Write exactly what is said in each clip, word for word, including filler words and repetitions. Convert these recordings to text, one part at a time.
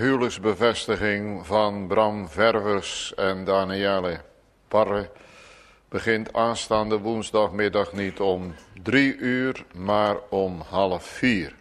huwelijksbevestiging van Bram Verwers en Danielle Parre begint aanstaande woensdagmiddag niet om drie uur, maar om half vier.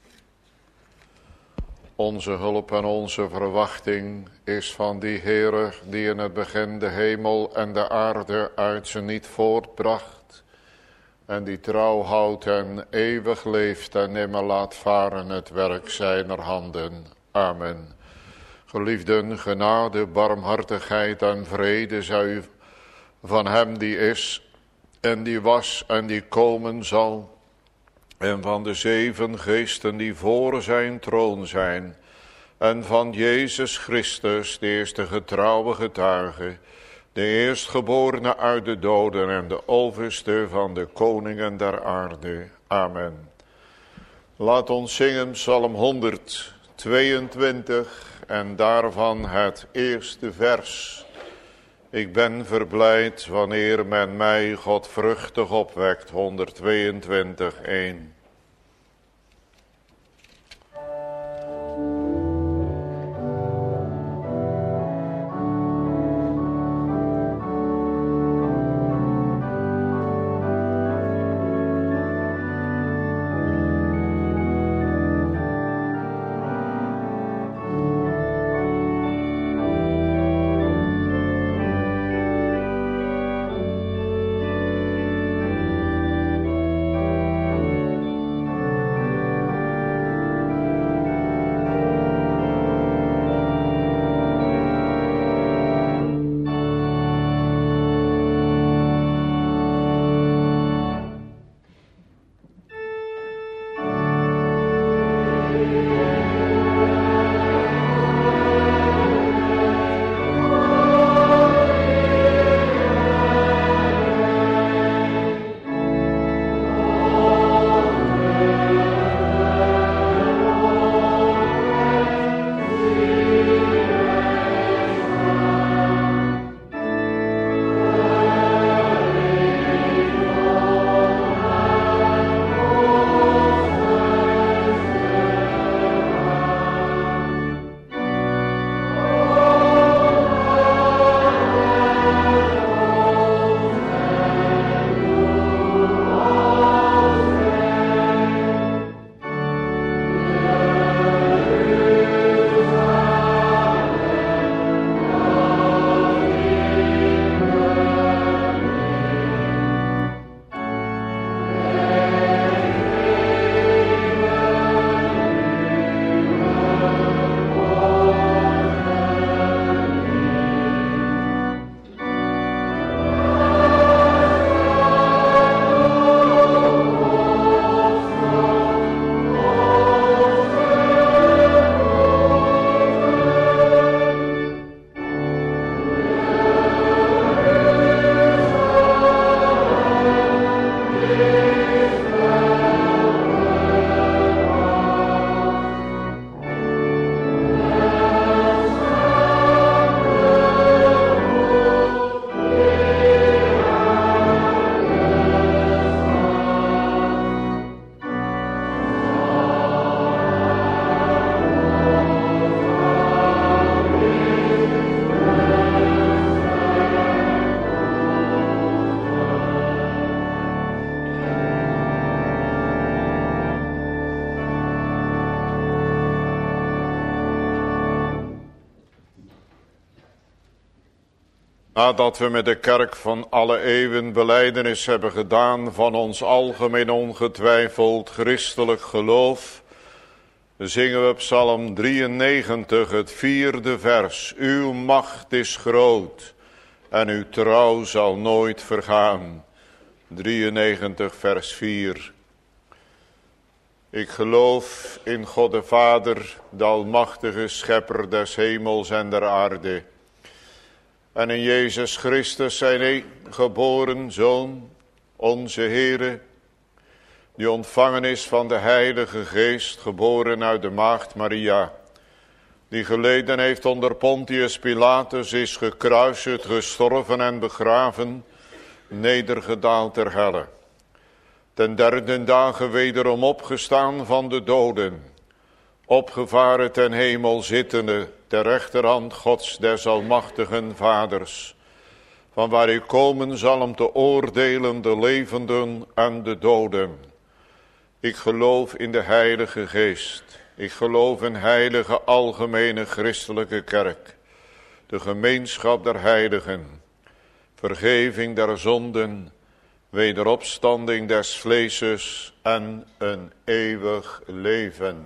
Onze hulp en onze verwachting is van die Heere die in het begin de hemel en de aarde uit ze niet voortbracht en die trouw houdt en eeuwig leeft en nimmer laat varen het werk zijner handen. Amen. Geliefden, genade, barmhartigheid en vrede zij u van hem die is en die was en die komen zal en van de zeven geesten die voor zijn troon zijn en van Jezus Christus, de eerste getrouwe getuige, de eerstgeborene uit de doden en de overste van de koningen der aarde. Amen. Laat ons zingen Psalm honderdtweeëntwintig en daarvan het eerste vers. Ik ben verblijd wanneer men mij godvruchtig opwekt. honderdtweeëntwintig, één. Nadat we met de kerk van alle eeuwen belijdenis hebben gedaan van ons algemeen ongetwijfeld christelijk geloof, zingen we Psalm drieënnegentig, het vierde vers. Uw macht is groot en uw trouw zal nooit vergaan. drieënnegentig vers vier. Ik geloof in God de Vader, de almachtige schepper des hemels en der aarde. En in Jezus Christus zijn geboren Zoon, onze Heere, die ontvangen is van de Heilige Geest, geboren uit de Maagd Maria, die geleden heeft onder Pontius Pilatus, is gekruisigd, gestorven en begraven, nedergedaald ter helle. Ten derde dagen wederom opgestaan van de doden, opgevaren ten hemel zittende, ter rechterhand Gods des almachtigen Vaders, van waar u komen zal om te oordelen de levenden en de doden. Ik geloof in de Heilige Geest. Ik geloof in heilige algemene christelijke kerk, de gemeenschap der heiligen, vergeving der zonden, wederopstanding des vleeses en een eeuwig leven.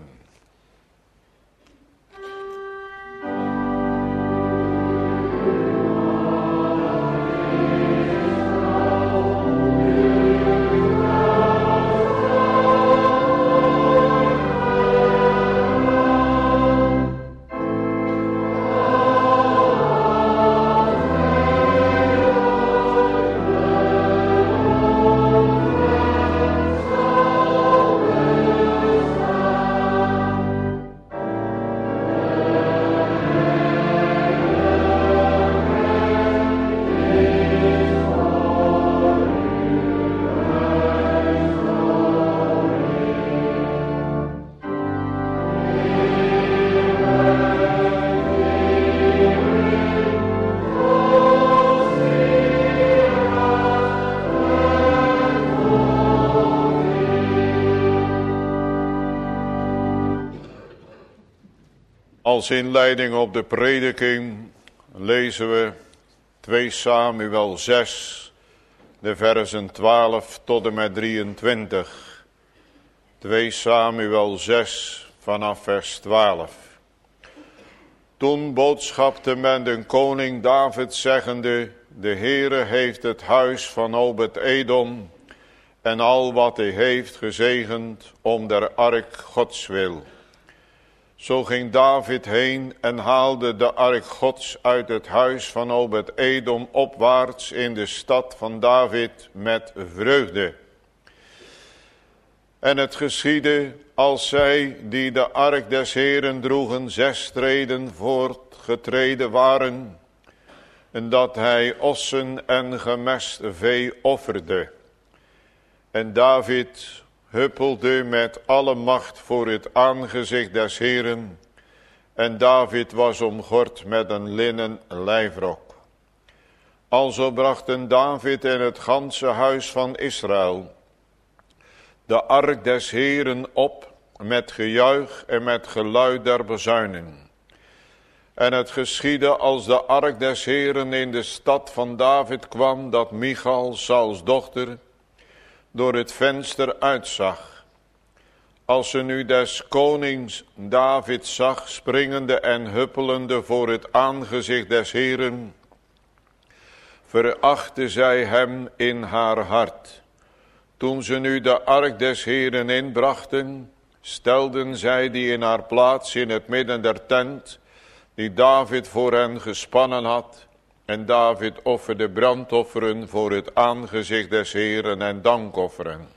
Als inleiding op de prediking lezen we twee Samuel zes, de versen twaalf tot en met drieëntwintig. twee Samuel zes vanaf vers twaalf. Toen boodschapte men de koning David zeggende, de Heere heeft het huis van Obed-Edom en al wat hij heeft gezegend om der ark Gods wil. Zo ging David heen en haalde de ark Gods uit het huis van Obed-Edom opwaarts in de stad van David met vreugde. En het geschiedde als zij die de ark des Heeren droegen zes treden voortgetreden waren, en dat hij ossen en gemest vee offerde. En David huppelde met alle macht voor het aangezicht des Heeren, en David was omgord met een linnen lijfrok. Alzo brachten David en het ganse huis van Israël de ark des Heeren op met gejuich en met geluid der bezuinen. En het geschiedde als de ark des Heeren in de stad van David kwam, dat Michal, Sauls dochter, door het venster uitzag. Als ze nu des konings David zag, springende en huppelende voor het aangezicht des Heeren, verachtte zij hem in haar hart. Toen ze nu de ark des Heeren inbrachten, stelden zij die in haar plaats in het midden der tent, die David voor hen gespannen had. En David offerde brandofferen voor het aangezicht des Heeren en dankofferen.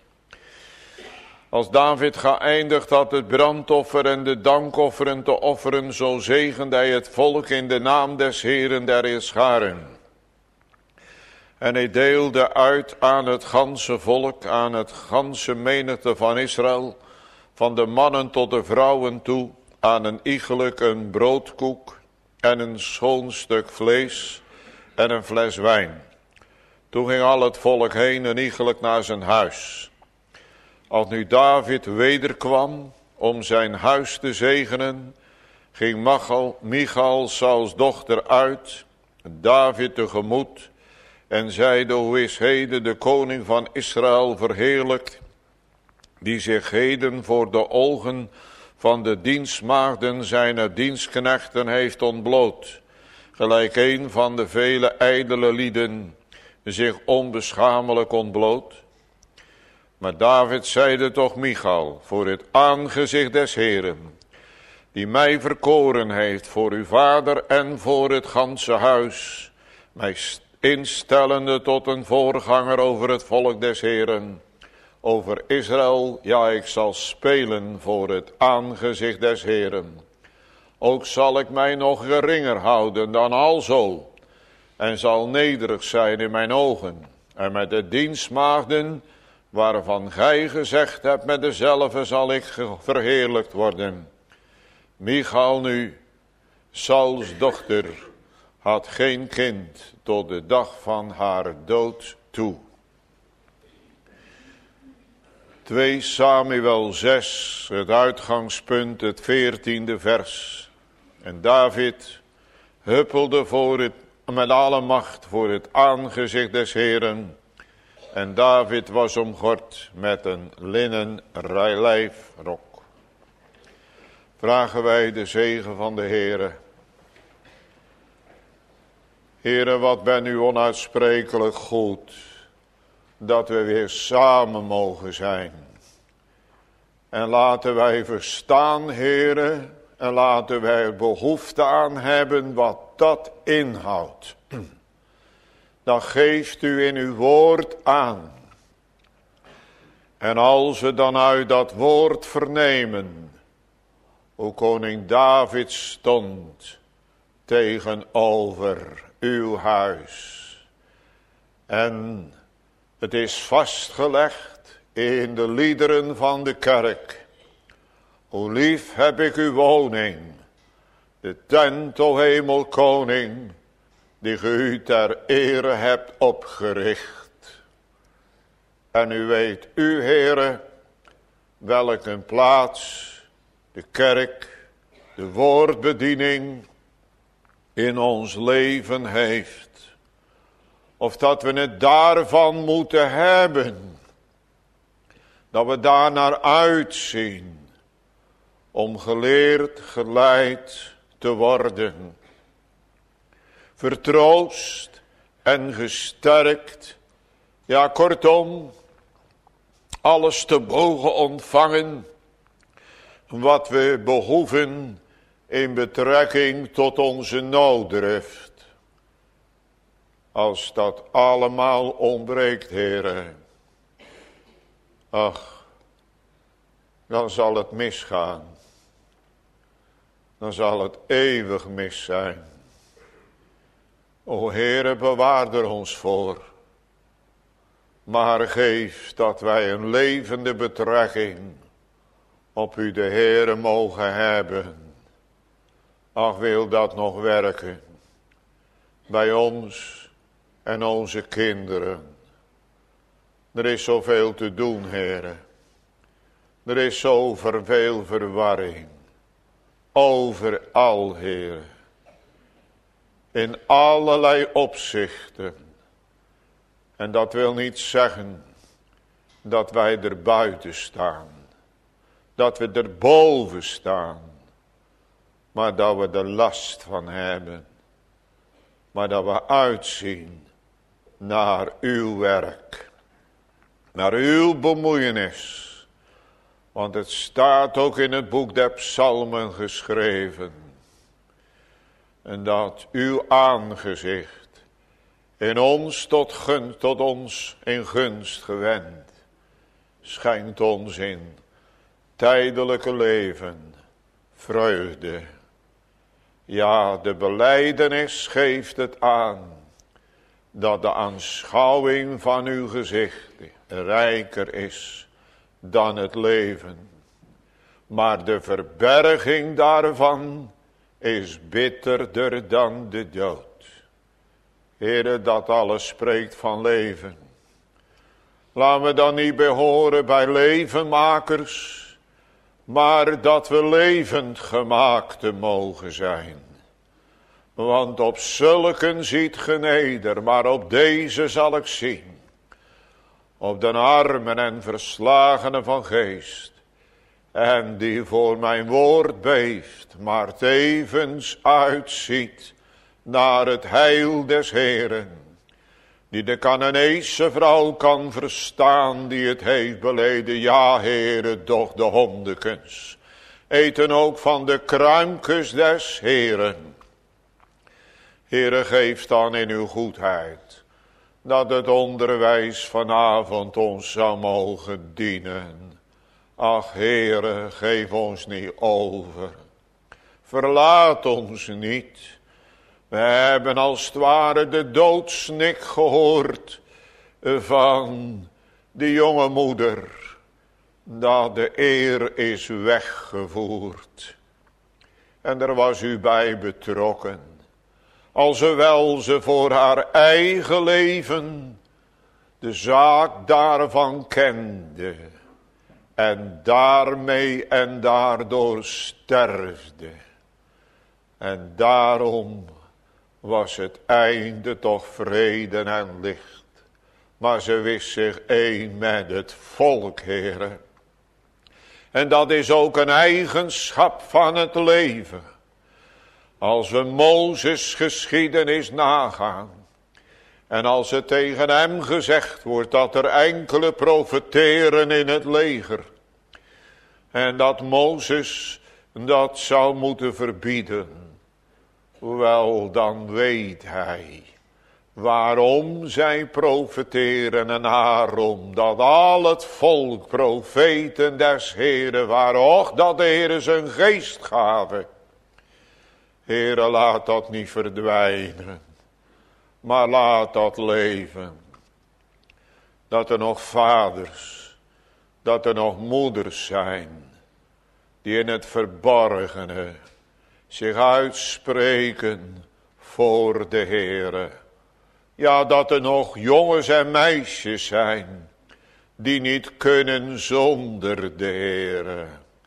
Als David geëindigd had het brandoffer en de dankofferen te offeren, zo zegende hij het volk in de naam des Heeren der Heerscharen. En hij deelde uit aan het ganse volk, aan het ganse menigte van Israël, van de mannen tot de vrouwen toe, aan een iegelijk een broodkoek en een schoon stuk vlees en een fles wijn. Toen ging al het volk heen en iegelijk naar zijn huis. Als nu David wederkwam om zijn huis te zegenen, ging Michal, Michal Sauls dochter uit, David tegemoet, en zeide, hoe is heden de koning van Israël verheerlijkt, die zich heden voor de ogen van de dienstmaagden zijner dienstknechten heeft ontbloot, gelijk een van de vele ijdele lieden zich onbeschamelijk ontbloot. Maar David zeide toch Michal, voor het aangezicht des Heeren, die mij verkoren heeft voor uw vader en voor het ganse huis, mij instellende tot een voorganger over het volk des Heeren, over Israël, ja, ik zal spelen voor het aangezicht des Heeren. Ook zal ik mij nog geringer houden dan alzo, en zal nederig zijn in mijn ogen, en met de dienstmaagden, waarvan gij gezegd hebt, met dezelfde zal ik verheerlijkt worden. Michal nu, Sauls dochter, had geen kind tot de dag van haar dood toe. twee Samuel zes, het uitgangspunt, het veertiende vers. En David huppelde voor het, met alle macht voor het aangezicht des Heeren. En David was omgord met een linnen lijfrok. Vragen wij de zegen van de Heere. Heere, wat ben u onuitsprekelijk goed, dat we weer samen mogen zijn. En laten wij verstaan, Heere, en laten wij er behoefte aan hebben wat dat inhoudt. Dan geeft u in uw woord aan. En als we dan uit dat woord vernemen, hoe koning David stond tegenover uw huis. En het is vastgelegd in de liederen van de kerk. Hoe lief heb ik uw woning, de tent, o hemelkoning, die ge u ter ere hebt opgericht. En u weet, u Heere, welk een plaats de kerk, de woordbediening in ons leven heeft. Of dat we het daarvan moeten hebben. Dat we daar naar uitzien. Om geleerd, geleid te worden. Vertroost en gesterkt. Ja, kortom, alles te mogen ontvangen wat we behoeven in betrekking tot onze nooddrift. Als dat allemaal ontbreekt, Heere, ach, dan zal het misgaan. Dan zal het eeuwig mis zijn. O Heere, bewaar er ons voor. Maar geef dat wij een levende betrekking op u de Heere mogen hebben. Ach, wil dat nog werken bij ons en onze kinderen. Er is zoveel te doen, Heere. Er is zoveel verwarring. Overal, Heere. In allerlei opzichten. En dat wil niet zeggen dat wij er buiten staan. Dat we er boven staan. Maar dat we er last van hebben. Maar dat we uitzien naar uw werk. Naar uw bemoeienis. Want het staat ook in het boek der psalmen geschreven. En dat uw aangezicht in ons tot gunst, tot ons in gunst gewend. Schijnt ons in tijdelijke leven vreugde. Ja, de belijdenis geeft het aan. Dat de aanschouwing van uw gezicht rijker is dan het leven. Maar de verberging daarvan is bitterder dan de dood. Heere, dat alles spreekt van leven. Laten we dan niet behoren bij levenmakers, maar dat we levend gemaakte mogen zijn. Want op zulken ziet ge neder, maar op deze zal ik zien. Op de armen en verslagenen van geest. En die voor mijn woord beeft, maar tevens uitziet naar het heil des Heeren. Die de Cananeese vrouw kan verstaan die het heeft beleden. Ja, Heere, doch de hondekens eten ook van de kruimkes des Heeren. Heere, geef dan in uw goedheid dat het onderwijs vanavond ons zou mogen dienen. Ach, Heere, geef ons niet over. Verlaat ons niet. We hebben als het ware de doodsnik gehoord van die jonge moeder. Dat de eer is weggevoerd. En daar was u bij betrokken. Alzowel ze voor haar eigen leven de zaak daarvan kende. En daarmee en daardoor sterfde. En daarom was het einde toch vrede en licht. Maar ze wist zich één met het volk, Heere. En dat is ook een eigenschap van het leven. Als we Mozes' geschiedenis nagaan. En als het tegen hem gezegd wordt dat er enkele profeteren in het leger. En dat Mozes dat zou moeten verbieden. Wel, dan weet hij waarom zij profeteren en waarom dat al het volk profeten des Heeren waren. Och, dat de Heere zijn geest gave. Heere, laat dat niet verdwijnen, maar laat dat leven. Dat er nog vaders, dat er nog moeders zijn, die in het verborgene zich uitspreken voor de Heere. Ja, dat er nog jongens en meisjes zijn, die niet kunnen zonder de Heere.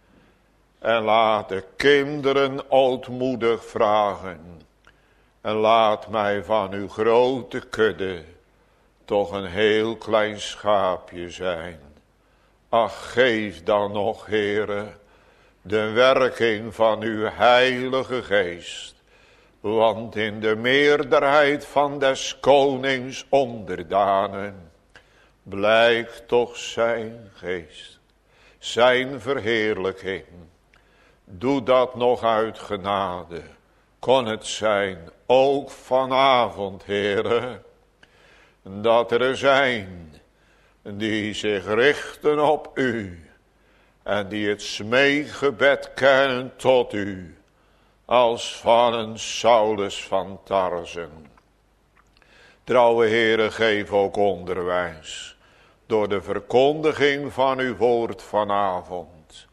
En laat de kinderen ootmoedig vragen. En laat mij van uw grote kudde toch een heel klein schaapje zijn. Ach, geef dan nog, Heere, de werking van uw heilige geest. Want in de meerderheid van des konings onderdanen blijkt toch zijn geest, zijn verheerlijking. Doe dat nog uit genade. Kon het zijn, ook vanavond, Heere, dat er zijn die zich richten op u en die het smeekgebed kennen tot u, als van een Saulus van Tarsen. Trouwe Heere, geef ook onderwijs door de verkondiging van uw woord vanavond.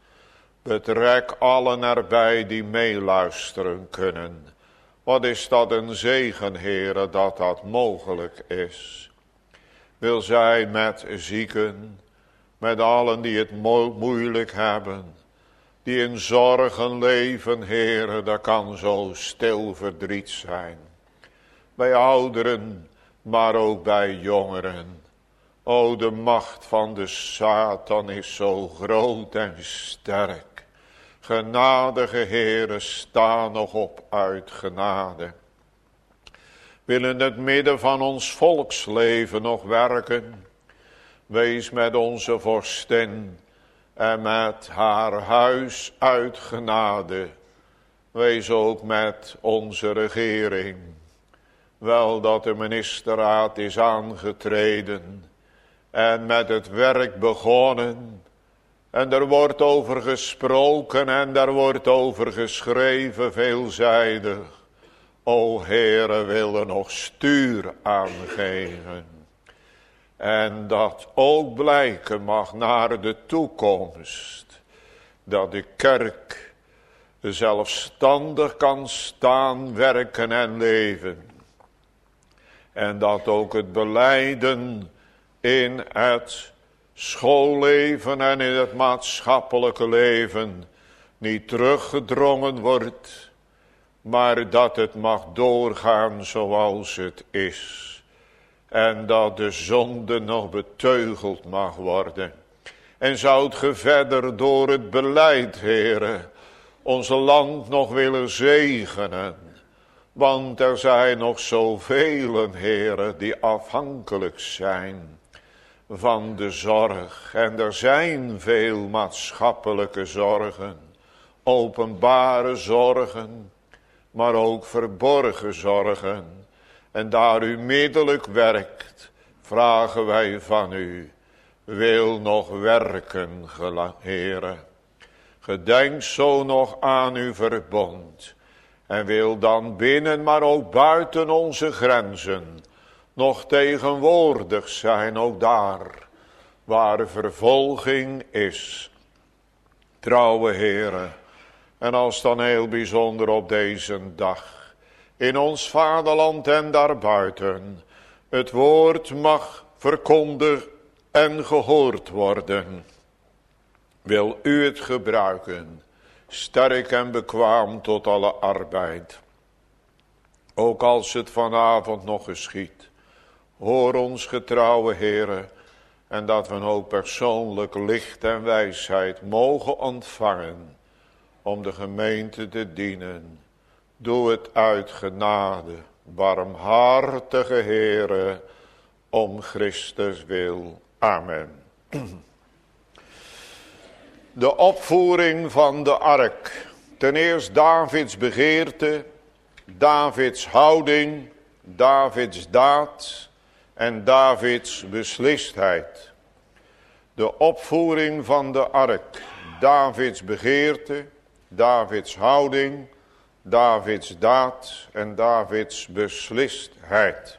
Betrek allen erbij die meeluisteren kunnen. Wat is dat een zegen, Heere, dat dat mogelijk is. Wil zijn met zieken, met allen die het mo- moeilijk hebben, die in zorgen leven, Heere, dat kan zo stil verdriet zijn. Bij ouderen, maar ook bij jongeren. O, de macht van de Satan is zo groot en sterk. Genadige Heere, sta nog op uit genade. Wil in het midden van ons volksleven nog werken. Wees met onze vorstin en met haar huis uit genade. Wees ook met onze regering. Wel dat de ministerraad is aangetreden en met het werk begonnen. En er wordt over gesproken en er wordt over geschreven veelzijdig. O Heere, wil er nog stuur aangeven. En dat ook blijken mag naar de toekomst. Dat de kerk zelfstandig kan staan, werken en leven. En dat ook het belijden in het schoolleven en in het maatschappelijke leven niet teruggedrongen wordt, maar dat het mag doorgaan zoals het is. En dat de zonde nog beteugeld mag worden. En zoudt ge verder door het beleid, Heere, onze land nog willen zegenen. Want er zijn nog zoveel, Heere, die afhankelijk zijn van de zorg. En er zijn veel maatschappelijke zorgen, openbare zorgen, maar ook verborgen zorgen. En daar u middelijk werkt, vragen wij van u, wil nog werken, Heere. Gedenk zo nog aan uw verbond. En wil dan binnen, maar ook buiten onze grenzen nog tegenwoordig zijn, ook daar waar vervolging is. Trouwe Heere, En als dan heel bijzonder op deze dag, in ons vaderland en daarbuiten, het woord mag verkondigd en gehoord worden. Wil u het gebruiken, sterk en bekwaam tot alle arbeid. Ook als het vanavond nog geschiedt, hoor ons getrouwe Heere, en dat we ook persoonlijk licht en wijsheid mogen ontvangen, om de gemeente te dienen. Doe het uit genade, barmhartige Heere, om Christus wil. Amen. De opvoering van de ark. Ten eerste Davids begeerte, Davids houding, Davids daad en Davids beslistheid. De opvoering van de ark. Davids begeerte, Davids houding, Davids daad en Davids beslistheid.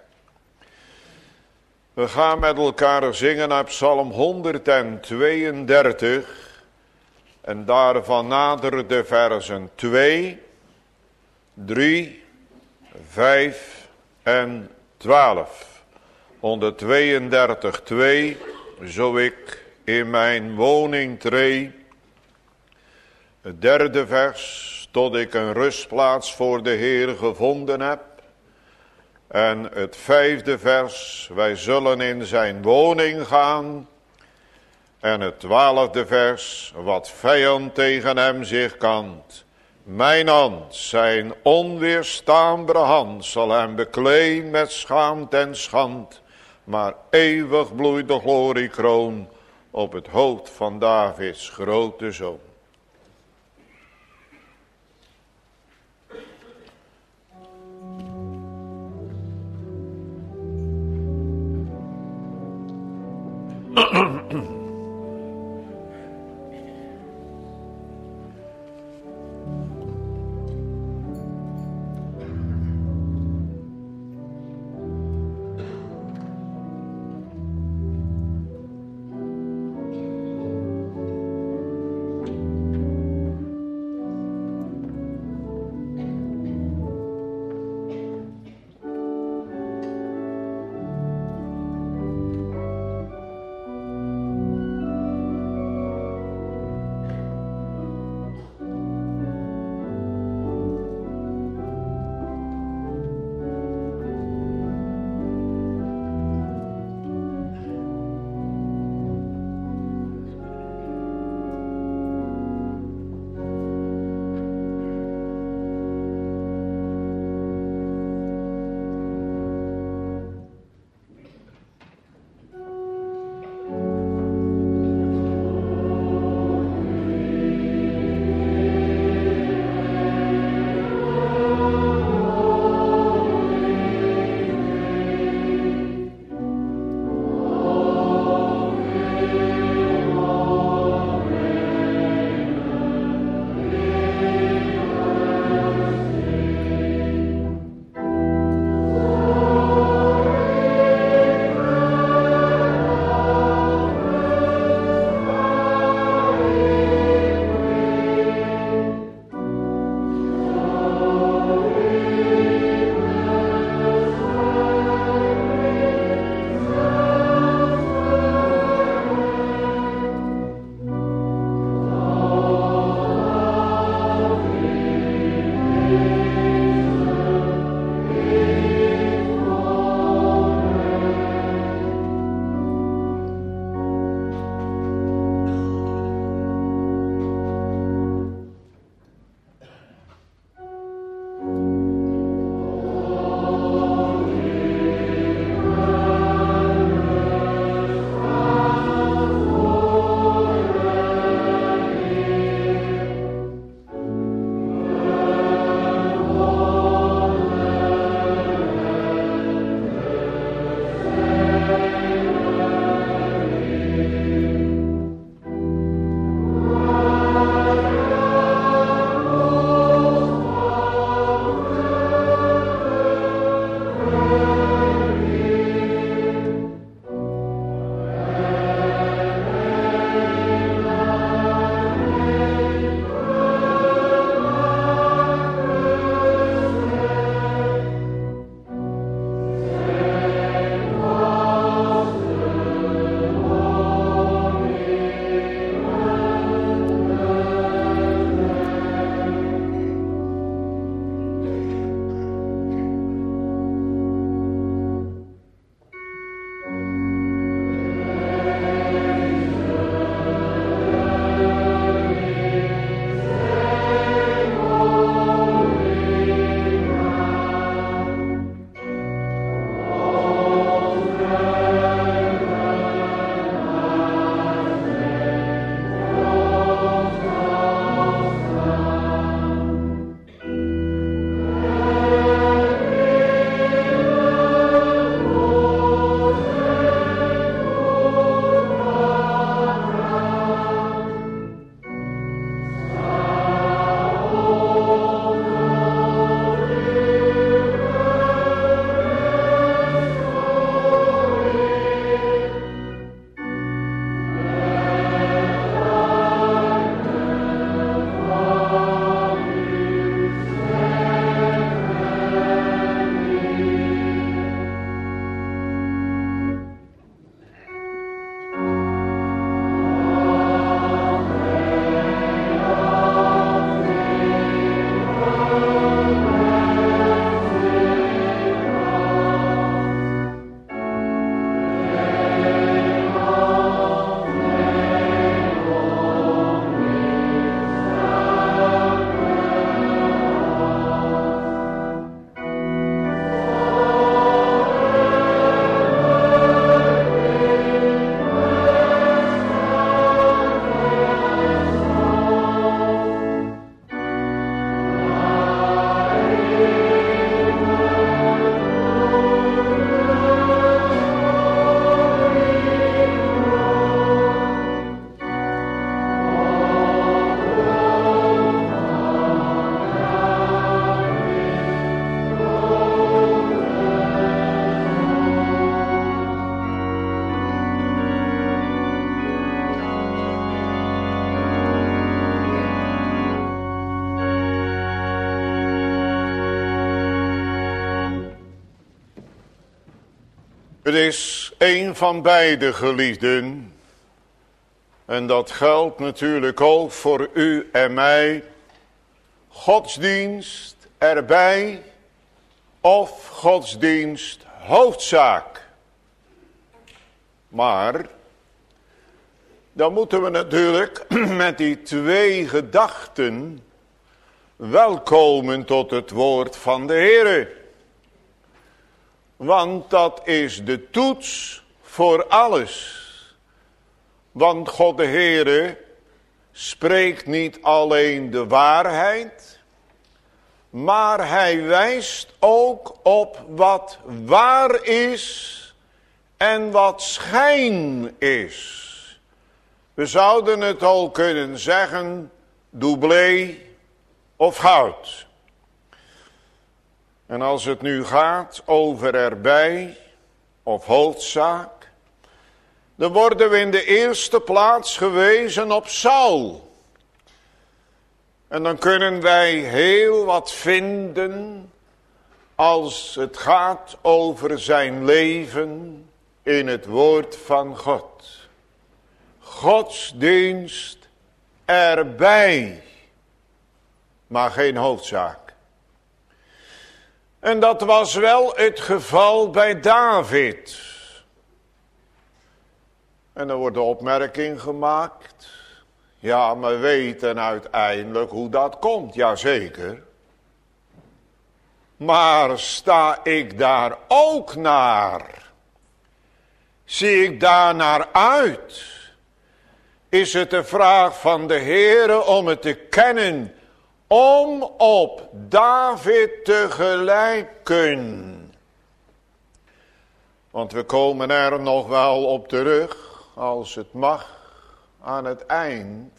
We gaan met elkaar zingen uit Psalm honderdtweeëndertig. En daarvan nader de versen twee, drie, vijf en twaalf. honderdtweeëndertig, twee. Zo ik in mijn woning tree. Het derde vers. Tot ik een rustplaats voor de Heer gevonden heb. En het vijfde vers. Wij zullen in zijn woning gaan. En het twaalfde vers. Wat vijand tegen hem zich kant. Mijn hand, zijn onweerstaanbare hand, zal hem bekleen met schaamte en schand. Maar eeuwig bloeit de gloriekroon op het hoofd van Davids grote zoon. Het is een van beide, geliefden. En dat geldt natuurlijk ook voor u en mij. Godsdienst erbij of godsdienst hoofdzaak. Maar dan moeten we natuurlijk met die twee gedachten wel komen tot het woord van de Heere. Want dat is de toets voor alles. Want God de Heere spreekt niet alleen de waarheid, maar hij wijst ook op wat waar is en wat schijn is. We zouden het al kunnen zeggen, doublé of goud. En als het nu gaat over erbij of hoofdzaak, dan worden we in de eerste plaats gewezen op Saul. En dan kunnen wij heel wat vinden als het gaat over zijn leven in het woord van God. Godsdienst erbij, maar geen hoofdzaak. En dat was wel het geval bij David. En er wordt de opmerking gemaakt. Ja, maar weten uiteindelijk hoe dat komt. Jazeker. Maar sta ik daar ook naar? Zie ik daar naar uit? Is het de vraag van de Heere om het te kennen, om op David te gelijken? Want we komen er nog wel op terug, als het mag, aan het eind,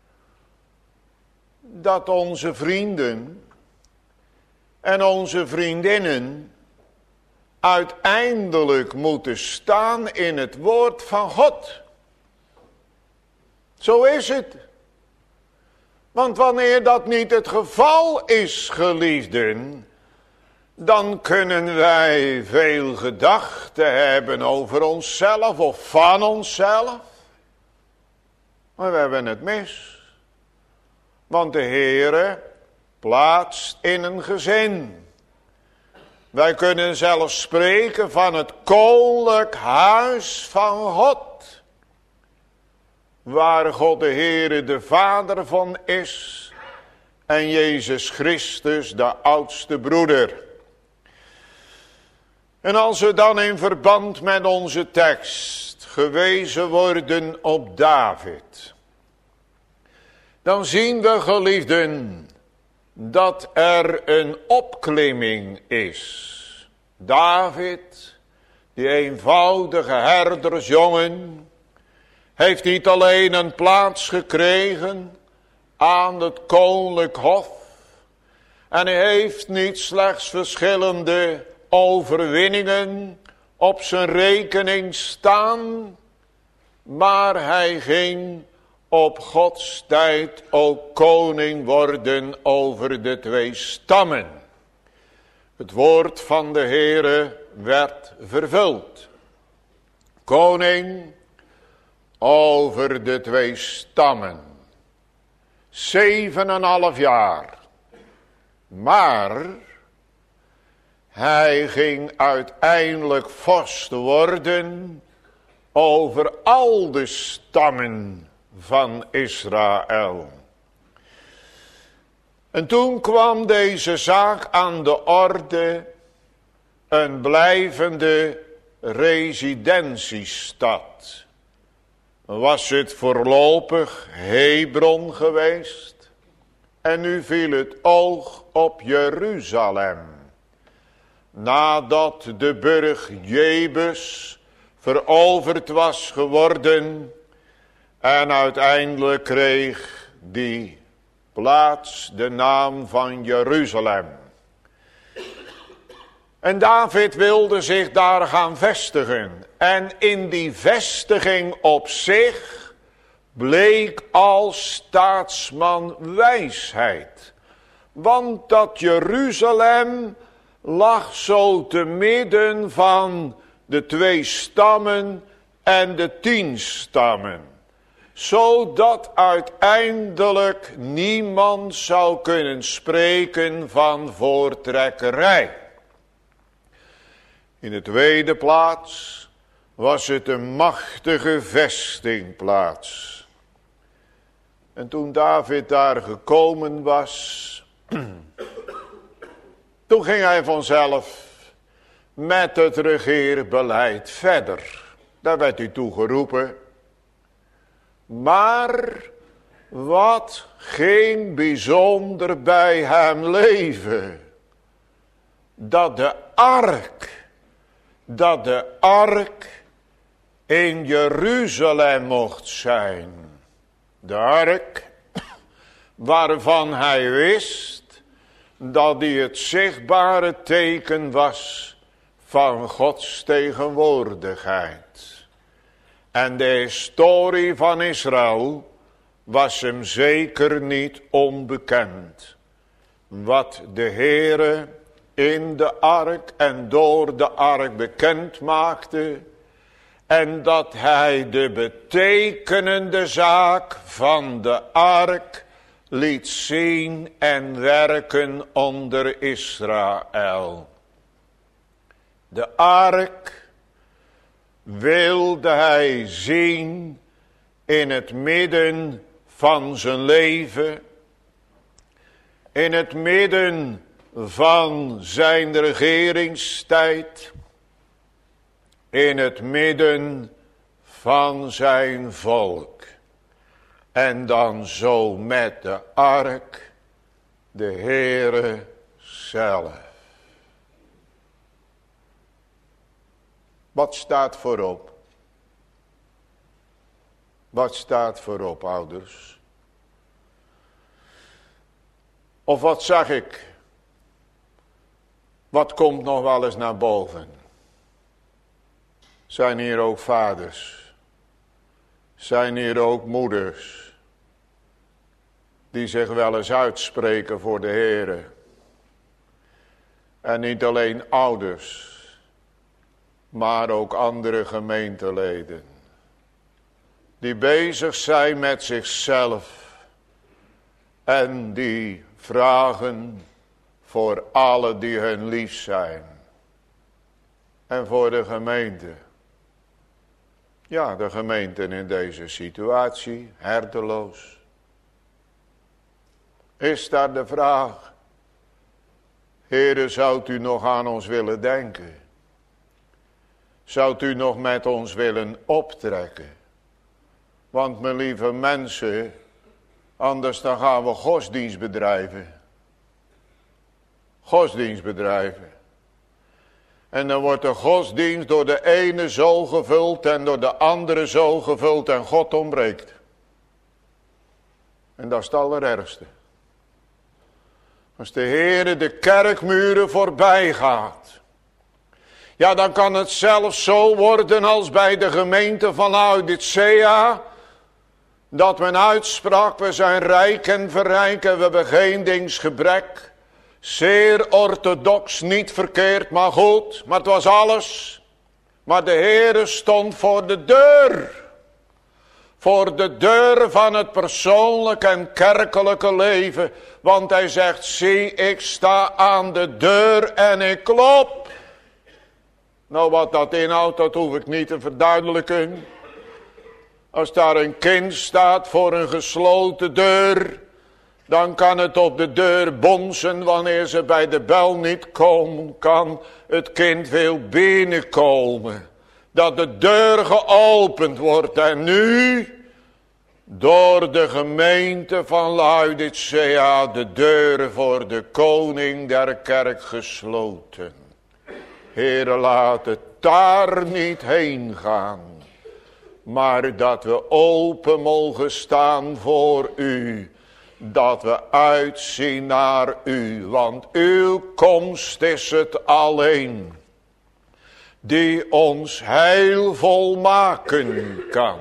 dat onze vrienden en onze vriendinnen uiteindelijk moeten staan in het woord van God. Zo is het. Want wanneer dat niet het geval is, geliefden, dan kunnen wij veel gedachten hebben over onszelf of van onszelf. Maar we hebben het mis. Want de Heere plaatst in een gezin. Wij kunnen zelfs spreken van het koninklijk huis van God. Waar God de Heere de Vader van is. En Jezus Christus de oudste broeder. En als we dan in verband met onze tekst gewezen worden op David. Dan zien we, geliefden, dat er een opklimming is. David, die eenvoudige herdersjongen, heeft niet alleen een plaats gekregen aan het koninklijk hof. En hij heeft niet slechts verschillende overwinningen op zijn rekening staan, maar hij ging op Gods tijd ook koning worden over de twee stammen. Het woord van de Heere werd vervuld. Koning over de twee stammen. Zeven en een half jaar. Maar hij ging uiteindelijk vorst worden over al de stammen van Israël. En toen kwam deze zaak aan de orde, een blijvende residentiestad. Was het voorlopig Hebron geweest en nu viel het oog op Jeruzalem. Nadat de burcht Jebus veroverd was geworden en uiteindelijk kreeg die plaats de naam van Jeruzalem. En David wilde zich daar gaan vestigen. En in die vestiging op zich bleek als staatsman wijsheid. Want dat Jeruzalem lag zo te midden van de twee stammen en de tien stammen. Zodat uiteindelijk niemand zou kunnen spreken van voortrekkerij. In de tweede plaats was het een machtige vestingplaats. En toen David daar gekomen was, toen ging hij vanzelf met het regeerbeleid verder. Daar werd hij toe geroepen. Maar wat ging bijzonder bij hem leven? Dat de ark, dat de ark in Jeruzalem mocht zijn. De ark waarvan hij wist dat die het zichtbare teken was van Gods tegenwoordigheid. En de historie van Israël was hem zeker niet onbekend. Wat de Heere in de ark en door de ark bekend maakte. En dat hij de betekenende zaak van de ark liet zien en werken onder Israël. De ark wilde hij zien in het midden van zijn leven. In het midden van zijn regeringstijd. In het midden van zijn volk. En dan zo met de ark de Heere zelf. Wat staat voorop? Wat staat voorop, ouders? Of wat zag ik? Wat komt nog wel eens naar boven? Zijn hier ook vaders? Zijn hier ook moeders? Die zich wel eens uitspreken voor de Heere. En niet alleen ouders. Maar ook andere gemeenteleden. Die bezig zijn met zichzelf. En die vragen voor alle die hun lief zijn. En voor de gemeente. Ja, de gemeente in deze situatie, herteloos. Is daar de vraag. Heere, zou u nog aan ons willen denken? Zou u nog met ons willen optrekken? Want mijn lieve mensen, anders dan gaan we godsdienst bedrijven. Godsdienst bedrijven. En dan wordt de godsdienst door de ene zo gevuld en door de andere zo gevuld en God ontbreekt. En dat is het allerergste. Als de Heere de kerkmuren voorbij gaat. Ja, dan kan het zelfs zo worden als bij de gemeente van Laodicea. Dat men uitsprak, we zijn rijk en verrijk en we hebben geen dingsgebrek. Zeer orthodox, niet verkeerd, maar goed. Maar het was alles. Maar de Heere stond voor de deur. Voor de deur van het persoonlijke en kerkelijke leven. Want hij zegt, zie, ik sta aan de deur en ik klop. Nou, wat dat inhoudt, dat hoef ik niet te verduidelijken. Als daar een kind staat voor een gesloten deur, dan kan het op de deur bonzen wanneer ze bij de bel niet komen kan. Het kind wil binnenkomen. Dat de deur geopend wordt. En nu, door de gemeente van Laodicea, de deuren voor de koning der kerk gesloten. Heere, laat het daar niet heen gaan. Maar dat we open mogen staan voor u. Dat we uitzien naar u. Want uw komst is het alleen. Die ons heil volmaken kan.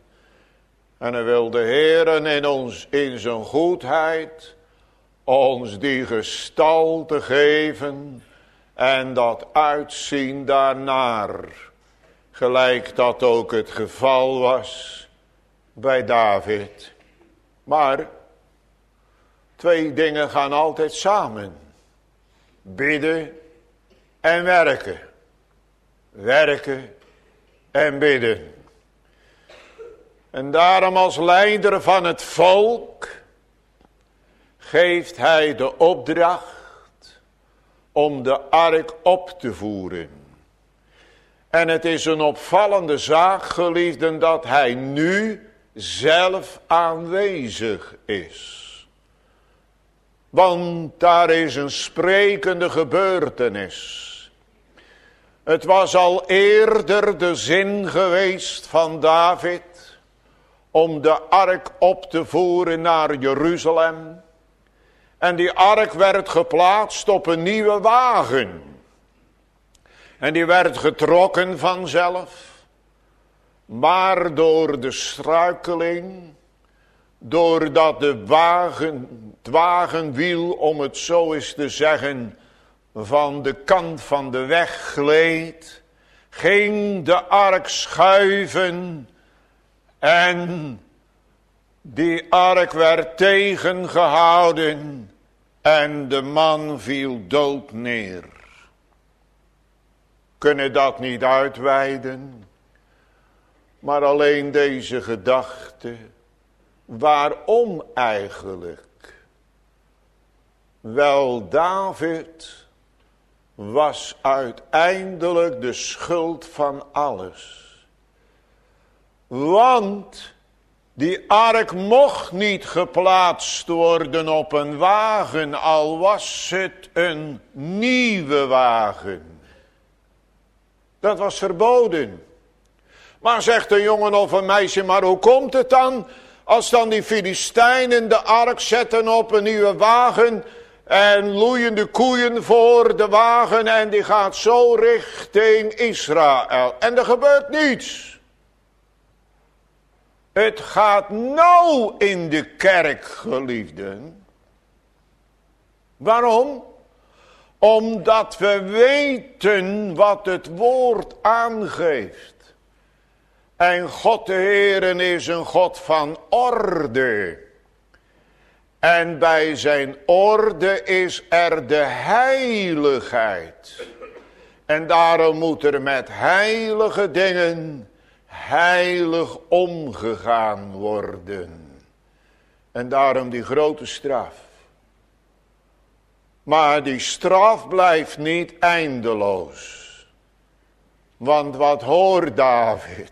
En dan wil de Heer in ons, in zijn goedheid, ons die gestalte geven. En dat uitzien daarnaar. Gelijk dat ook het geval was bij David. Maar twee dingen gaan altijd samen. Bidden en werken. Werken en bidden. En daarom als leider van het volk geeft hij de opdracht om de ark op te voeren. En het is een opvallende zaak, geliefden, dat hij nu zelf aanwezig is. Want daar is een sprekende gebeurtenis. Het was al eerder de zin geweest van David om de ark op te voeren naar Jeruzalem. En die ark werd geplaatst op een nieuwe wagen. En die werd getrokken vanzelf. Maar door de struikeling, doordat de wagen, het wagenwiel, om het zo eens te zeggen, van de kant van de weg gleed, ging de ark schuiven en die ark werd tegengehouden en de man viel dood neer. Kunnen dat niet uitweiden, maar alleen deze gedachte. Waarom eigenlijk? Wel, David was uiteindelijk de schuld van alles. Want die ark mocht niet geplaatst worden op een wagen, al was het een nieuwe wagen. Dat was verboden. Maar zegt een jongen of een meisje, maar hoe komt het dan? Als dan die Filistijnen de ark zetten op een nieuwe wagen en loeiende koeien voor de wagen en die gaat zo richting Israël. En er gebeurt niets. Het gaat nou in de kerk, geliefden. Waarom? Omdat we weten wat het woord aangeeft. En God de Heer is een God van orde. En bij zijn orde is er de heiligheid. En daarom moet er met heilige dingen heilig omgegaan worden. En daarom die grote straf. Maar die straf blijft niet eindeloos. Want wat hoort David?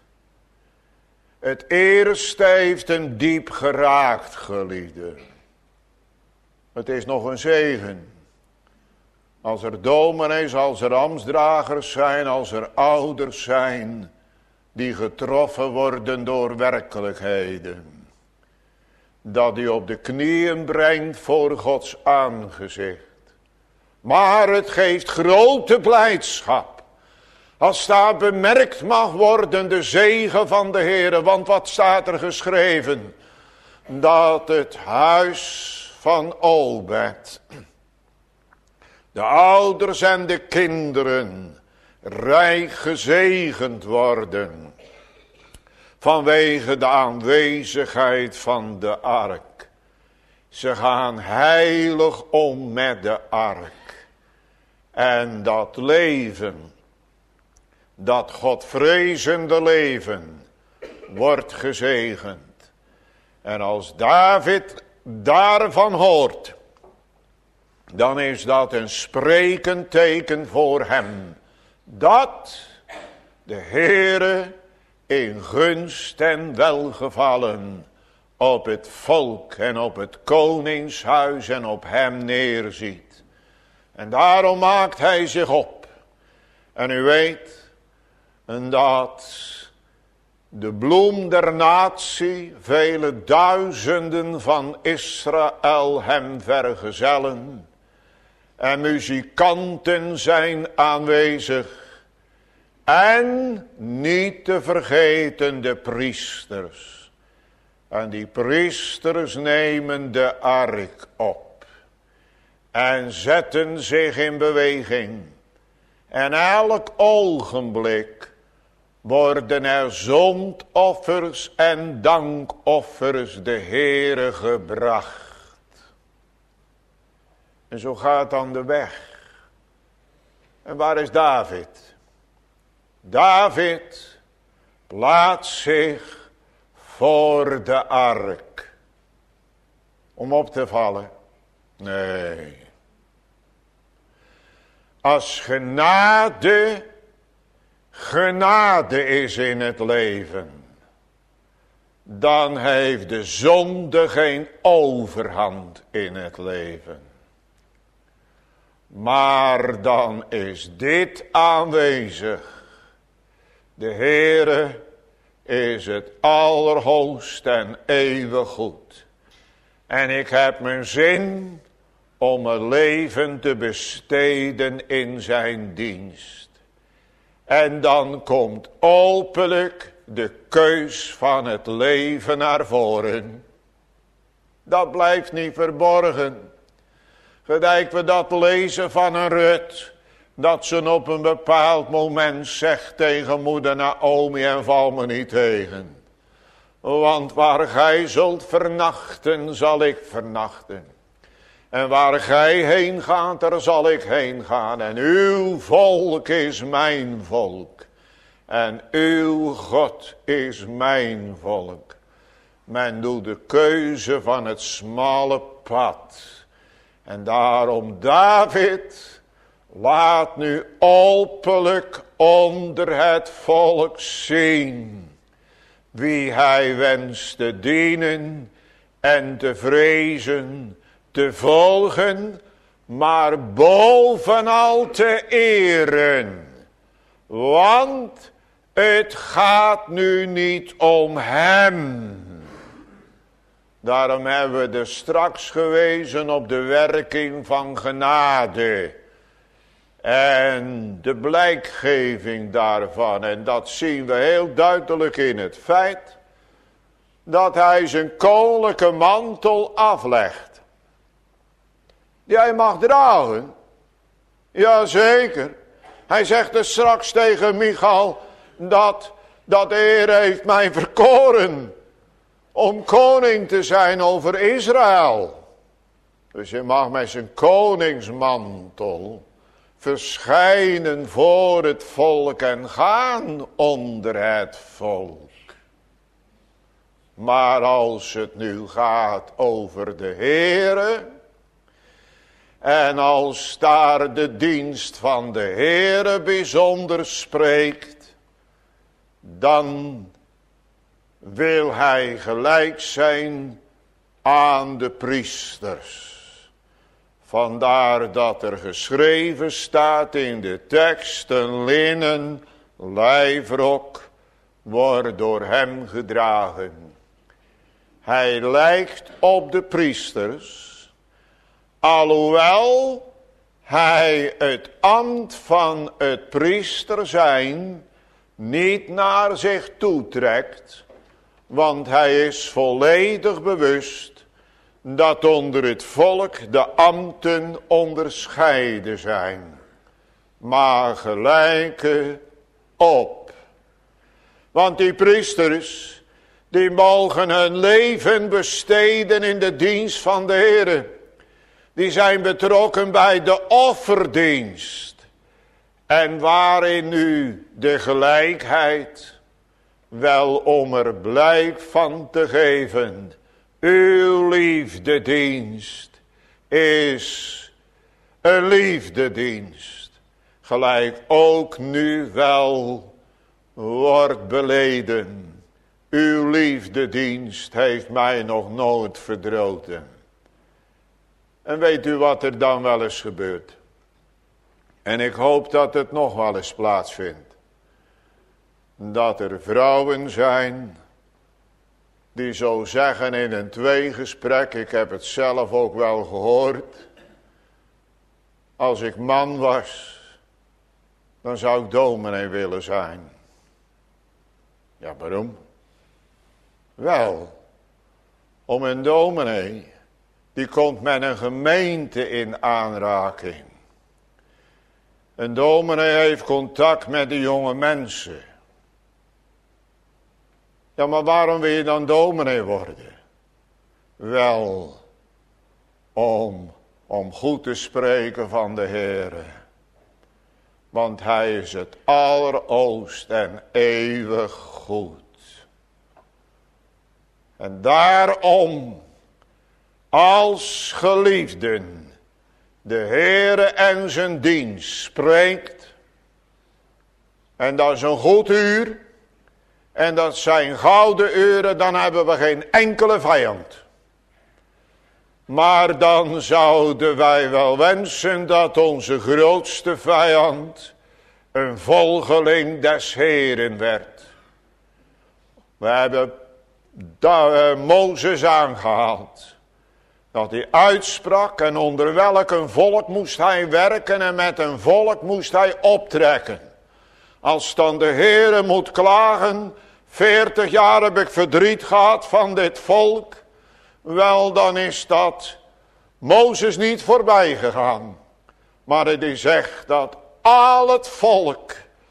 Het eerste heeft hem diep geraakt, geliefden. Het is nog een zegen. Als er dominees, als er ambtsdragers zijn, als er ouders zijn, die getroffen worden door werkelijkheden. Dat die op de knieën brengt voor Gods aangezicht. Maar het geeft grote blijdschap. Als daar bemerkt mag worden de zegen van de Heer. Want wat staat er geschreven? Dat het huis van Obed, de ouders en de kinderen, rijk gezegend worden. Vanwege de aanwezigheid van de ark. Ze gaan heilig om met de ark. En dat leven, dat Godvrezende leven, wordt gezegend. En als David daarvan hoort, dan is dat een sprekend teken voor hem. Dat de Heere in gunst en welgevallen op het volk en op het koningshuis en op hem neerziet. En daarom maakt hij zich op. En u weet, en dat de bloem der natie, vele duizenden van Israël hem vergezellen. En muzikanten zijn aanwezig. En niet te vergeten de priesters. En die priesters nemen de ark op. En zetten zich in beweging. En elk ogenblik worden er zondoffers en dankoffers de Heere gebracht. En zo gaat dan de weg. En waar is David? David plaatst zich voor de ark. Om op te vallen? Nee. Als genade, genade is in het leven, dan heeft de zonde geen overhand in het leven. Maar dan is dit aanwezig. De Heere is het allerhoogst en eeuwig goed. En ik heb mijn zin om mijn leven te besteden in zijn dienst. En dan komt openlijk de keus van het leven naar voren. Dat blijft niet verborgen. Gelijk we dat lezen van een Rut, dat ze op een bepaald moment zegt tegen moeder Naomi en val me niet tegen. Want waar gij zult vernachten, zal ik vernachten. En waar gij heen gaat, daar zal ik heen gaan. En uw volk is mijn volk. En uw God is mijn volk. Men doet de keuze van het smalle pad. En daarom David laat nu openlijk onder het volk zien wie hij wenst te dienen en te vrezen, te volgen, maar bovenal te eren. Want het gaat nu niet om hem. Daarom hebben we er straks gewezen op de werking van genade. En de blijkgeving daarvan. En dat zien we heel duidelijk in het feit dat hij zijn koninklijke mantel aflegt. Die hij mag dragen. Jazeker. Hij zegt er straks tegen Michal dat, dat de Heer heeft mij verkoren om koning te zijn over Israël. Dus je mag met zijn koningsmantel verschijnen voor het volk en gaan onder het volk. Maar als het nu gaat over de Heere, en als daar de dienst van de Heere bijzonder spreekt, dan wil hij gelijk zijn aan de priesters. Vandaar dat er geschreven staat in de tekst, een linnen lijfrok wordt door hem gedragen. Hij lijkt op de priesters, alhoewel hij het ambt van het priester zijn niet naar zich toetrekt, want hij is volledig bewust dat onder het volk de ambten onderscheiden zijn, maar gelijke op. Want die priesters, die mogen hun leven besteden in de dienst van de Heere. Die zijn betrokken bij de offerdienst. En waarin nu de gelijkheid, wel om er blijk van te geven. Uw liefdedienst is een liefdedienst. Gelijk ook nu wel wordt beleden. Uw liefdedienst heeft mij nog nooit verdroten. En weet u wat er dan wel eens gebeurt? En ik hoop dat het nog wel eens plaatsvindt. Dat er vrouwen zijn die zo zeggen in een tweegesprek, ik heb het zelf ook wel gehoord. Als ik man was, dan zou ik dominee willen zijn. Ja, waarom? Wel, om een dominee, die komt met een gemeente in aanraking. Een dominee heeft contact met de jonge mensen. Ja, maar waarom wil je dan dominee worden? Wel, om, om goed te spreken van de Heere. Want hij is het allerhoogst en eeuwig goed. En daarom, als geliefden, de Heere en zijn dienst spreekt. En dat is een goed uur. En dat zijn gouden uren, dan hebben we geen enkele vijand. Maar dan zouden wij wel wensen dat onze grootste vijand een volgeling des Heeren werd. We hebben da, uh, Mozes aangehaald. Dat hij uitsprak en onder welk een volk moest hij werken en met een volk moest hij optrekken. Als dan de Heere moet klagen, veertig jaar heb ik verdriet gehad van dit volk. Wel, dan is dat Mozes niet voorbij gegaan. Maar het is echt dat al het volk,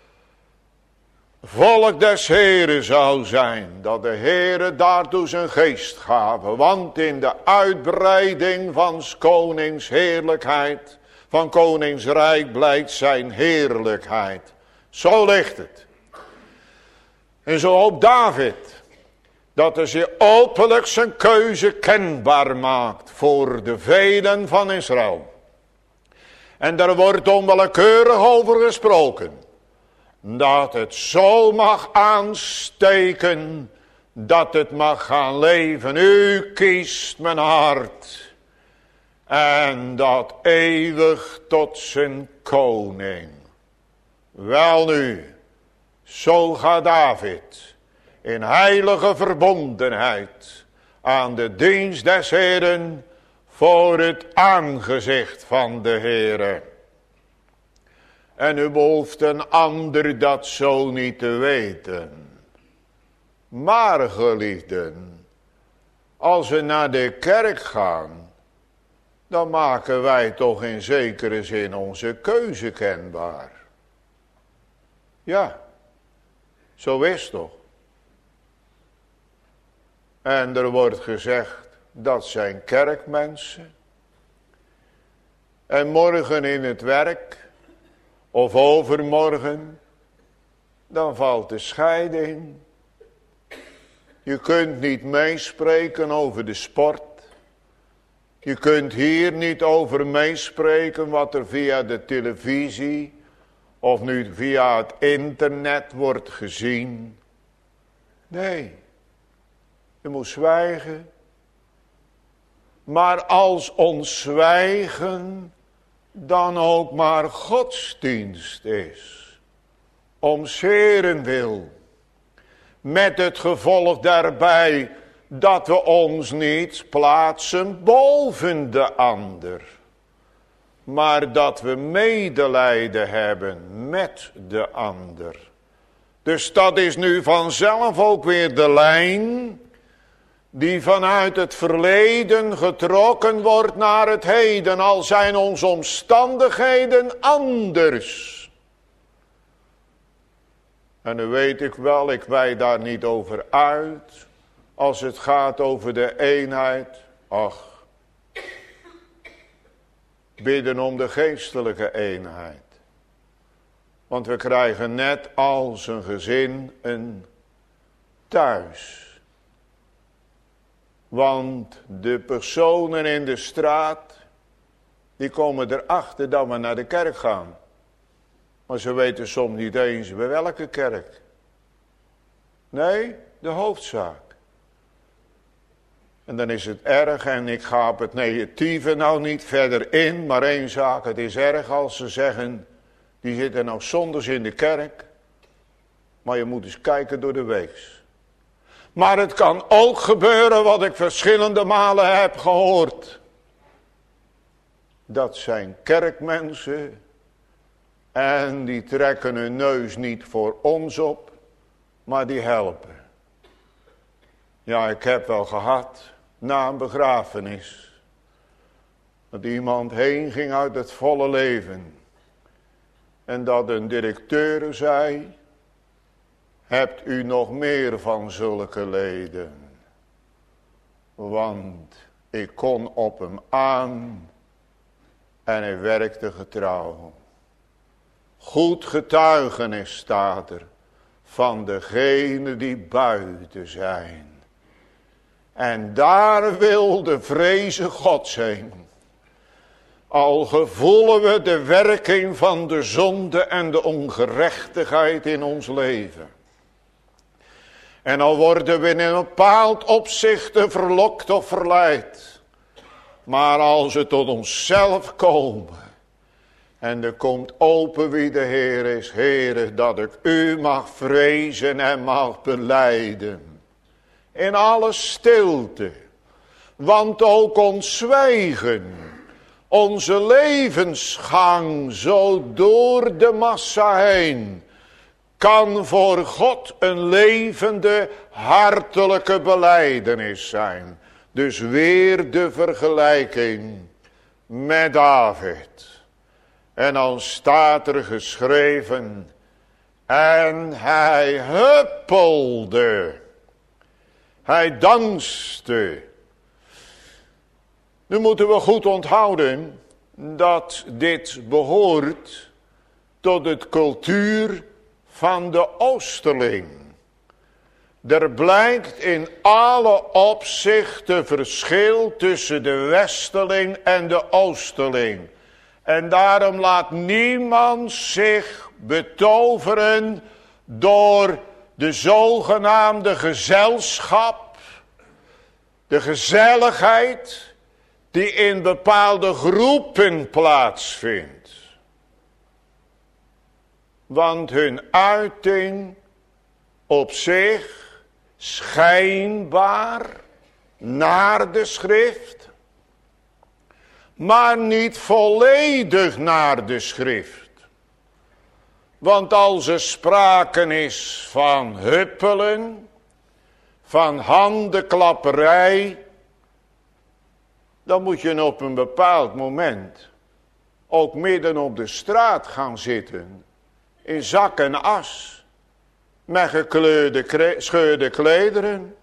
volk des Heeren zou zijn. Dat de Heere daartoe zijn geest gave. Want in de uitbreiding van konings heerlijkheid, van koningsrijk blijkt zijn heerlijkheid. Zo ligt het. En zo ook David, dat hij zich openlijk zijn keuze kenbaar maakt voor de velen van Israël. En daar wordt onwillekeurig over gesproken. Dat het zo mag aansteken, dat het mag gaan leven. U kiest mijn hart. En dat eeuwig tot zijn koning. Welnu, zo gaat David in heilige verbondenheid aan de dienst des Heeren voor het aangezicht van de Heere. En u behoeft een ander dat zo niet te weten. Maar geliefden, als we naar de kerk gaan, dan maken wij toch in zekere zin onze keuze kenbaar. Ja, zo is toch. En er wordt gezegd, dat zijn kerkmensen. En morgen in het werk, of overmorgen, dan valt de scheiding. Je kunt niet meespreken over de sport. Je kunt hier niet over meespreken wat er via de televisie of nu via het internet wordt gezien. Nee, je moet zwijgen. Maar als ons zwijgen dan ook maar godsdienst is, om Heeren wil, met het gevolg daarbij dat we ons niet plaatsen boven de ander, maar dat we medelijden hebben met de ander. Dus dat is nu vanzelf ook weer de lijn die vanuit het verleden getrokken wordt naar het heden, al zijn onze omstandigheden anders. En nu weet ik wel, ik wei daar niet over uit, als het gaat over de eenheid. Ach, bidden om de geestelijke eenheid. Want we krijgen net als een gezin een thuis. Want de personen in de straat, die komen erachter dat we naar de kerk gaan. Maar ze weten soms niet eens bij welke kerk. Nee, de hoofdzaak. En dan is het erg, en ik ga op het negatieve nou niet verder in, maar één zaak, het is erg als ze zeggen, die zitten nou zondags in de kerk, maar je moet eens kijken door de weeks. Maar het kan ook gebeuren wat ik verschillende malen heb gehoord. Dat zijn kerkmensen en die trekken hun neus niet voor ons op, maar die helpen. Ja, ik heb wel gehad na een begrafenis dat iemand heen ging uit het volle leven en dat een directeur zei, hebt u nog meer van zulke leden. Want ik kon op hem aan en hij werkte getrouw. Goed getuigenis staat er van degenen die buiten zijn. En daar wil de vreze Gods heen. Al gevoelen we de werking van de zonde en de ongerechtigheid in ons leven. En al worden we in een bepaald opzicht verlokt of verleid. Maar als we tot onszelf komen. En er komt open wie de Heer is. Heere, dat ik u mag vrezen en mag belijden. In alle stilte. Want ook ons zwijgen. Onze levensgang zo door de massa heen. Kan voor God een levende, hartelijke belijdenis zijn. Dus weer de vergelijking met David. En dan staat er geschreven. En hij huppelde. Hij danste. Nu moeten we goed onthouden dat dit behoort tot het cultuur van de Oosterling. Er blijkt in alle opzichten verschil tussen de Westerling en de Oosterling. En daarom laat niemand zich betoveren door de zogenaamde gezelschap, de gezelligheid die in bepaalde groepen plaatsvindt. Want hun uiting op zich schijnbaar naar de schrift, maar niet volledig naar de schrift. Want als er sprake is van huppelen, van handenklapperij, dan moet je op een bepaald moment ook midden op de straat gaan zitten, in zak en as, met gekleurde, scheurde klederen.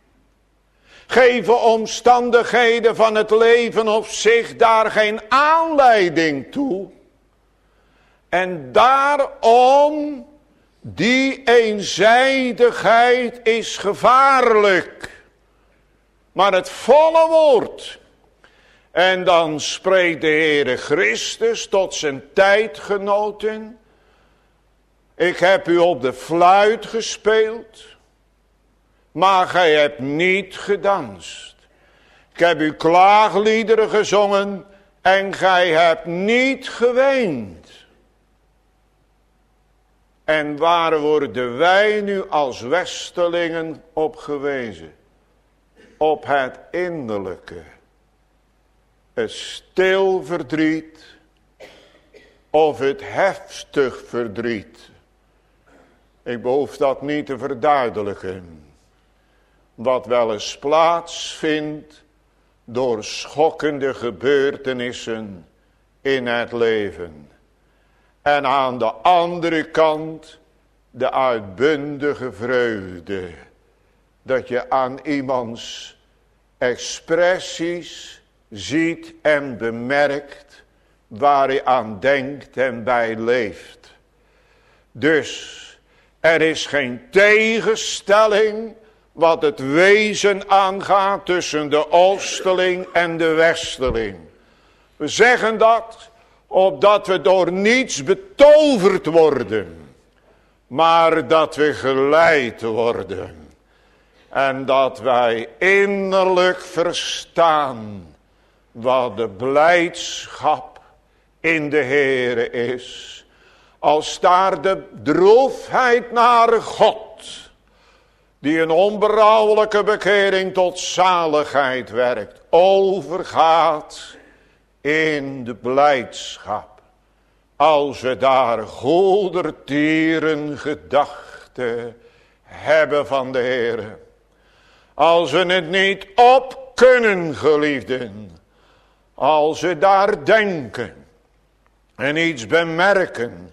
Geven omstandigheden van het leven op zich daar geen aanleiding toe. En daarom, die eenzijdigheid is gevaarlijk. Maar het volle woord. En dan spreekt de Heere Christus tot zijn tijdgenoten. Ik heb u op de fluit gespeeld, maar gij hebt niet gedanst. Ik heb u klaagliederen gezongen en gij hebt niet geweend. En waar worden wij nu als Westerlingen op gewezen? Op het innerlijke. Het stil verdriet of het heftig verdriet. Ik behoef dat niet te verduidelijken. Wat wel eens plaatsvindt door schokkende gebeurtenissen in het leven. En aan de andere kant de uitbundige vreugde. Dat je aan iemands expressies ziet en bemerkt waar hij aan denkt en bij leeft. Dus er is geen tegenstelling wat het wezen aangaat tussen de Oosterling en de Westerling. We zeggen dat opdat we door niets betoverd worden, maar dat we geleid worden. En dat wij innerlijk verstaan wat de blijdschap in de Heere is. Als daar de droefheid naar God, die een onberouwelijke bekering tot zaligheid werkt, overgaat in de blijdschap. Als we daar goedertieren gedachten hebben van de Heere. Als we het niet op kunnen, geliefden. Als we daar denken en iets bemerken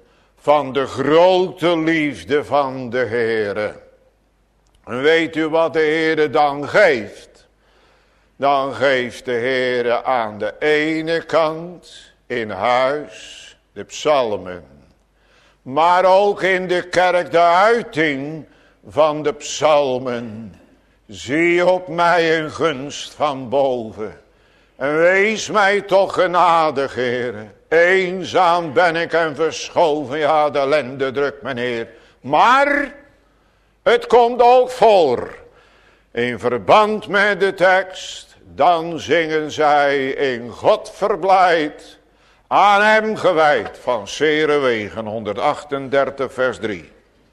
van de grote liefde van de Heere. En weet u wat de Heere dan geeft? Dan geeft de Heere aan de ene kant in huis de psalmen. Maar ook in de kerk de uiting van de psalmen. Zie op mij een gunst van boven. En wees mij toch genadig, Heere. Eenzaam ben ik en verschoven. Ja, de ellende drukt me neer. Maar het komt ook voor. In verband met de tekst. Dan zingen zij in God verblijd. Aan hem gewijd. Van Serenwegen honderdachtendertig vers drie.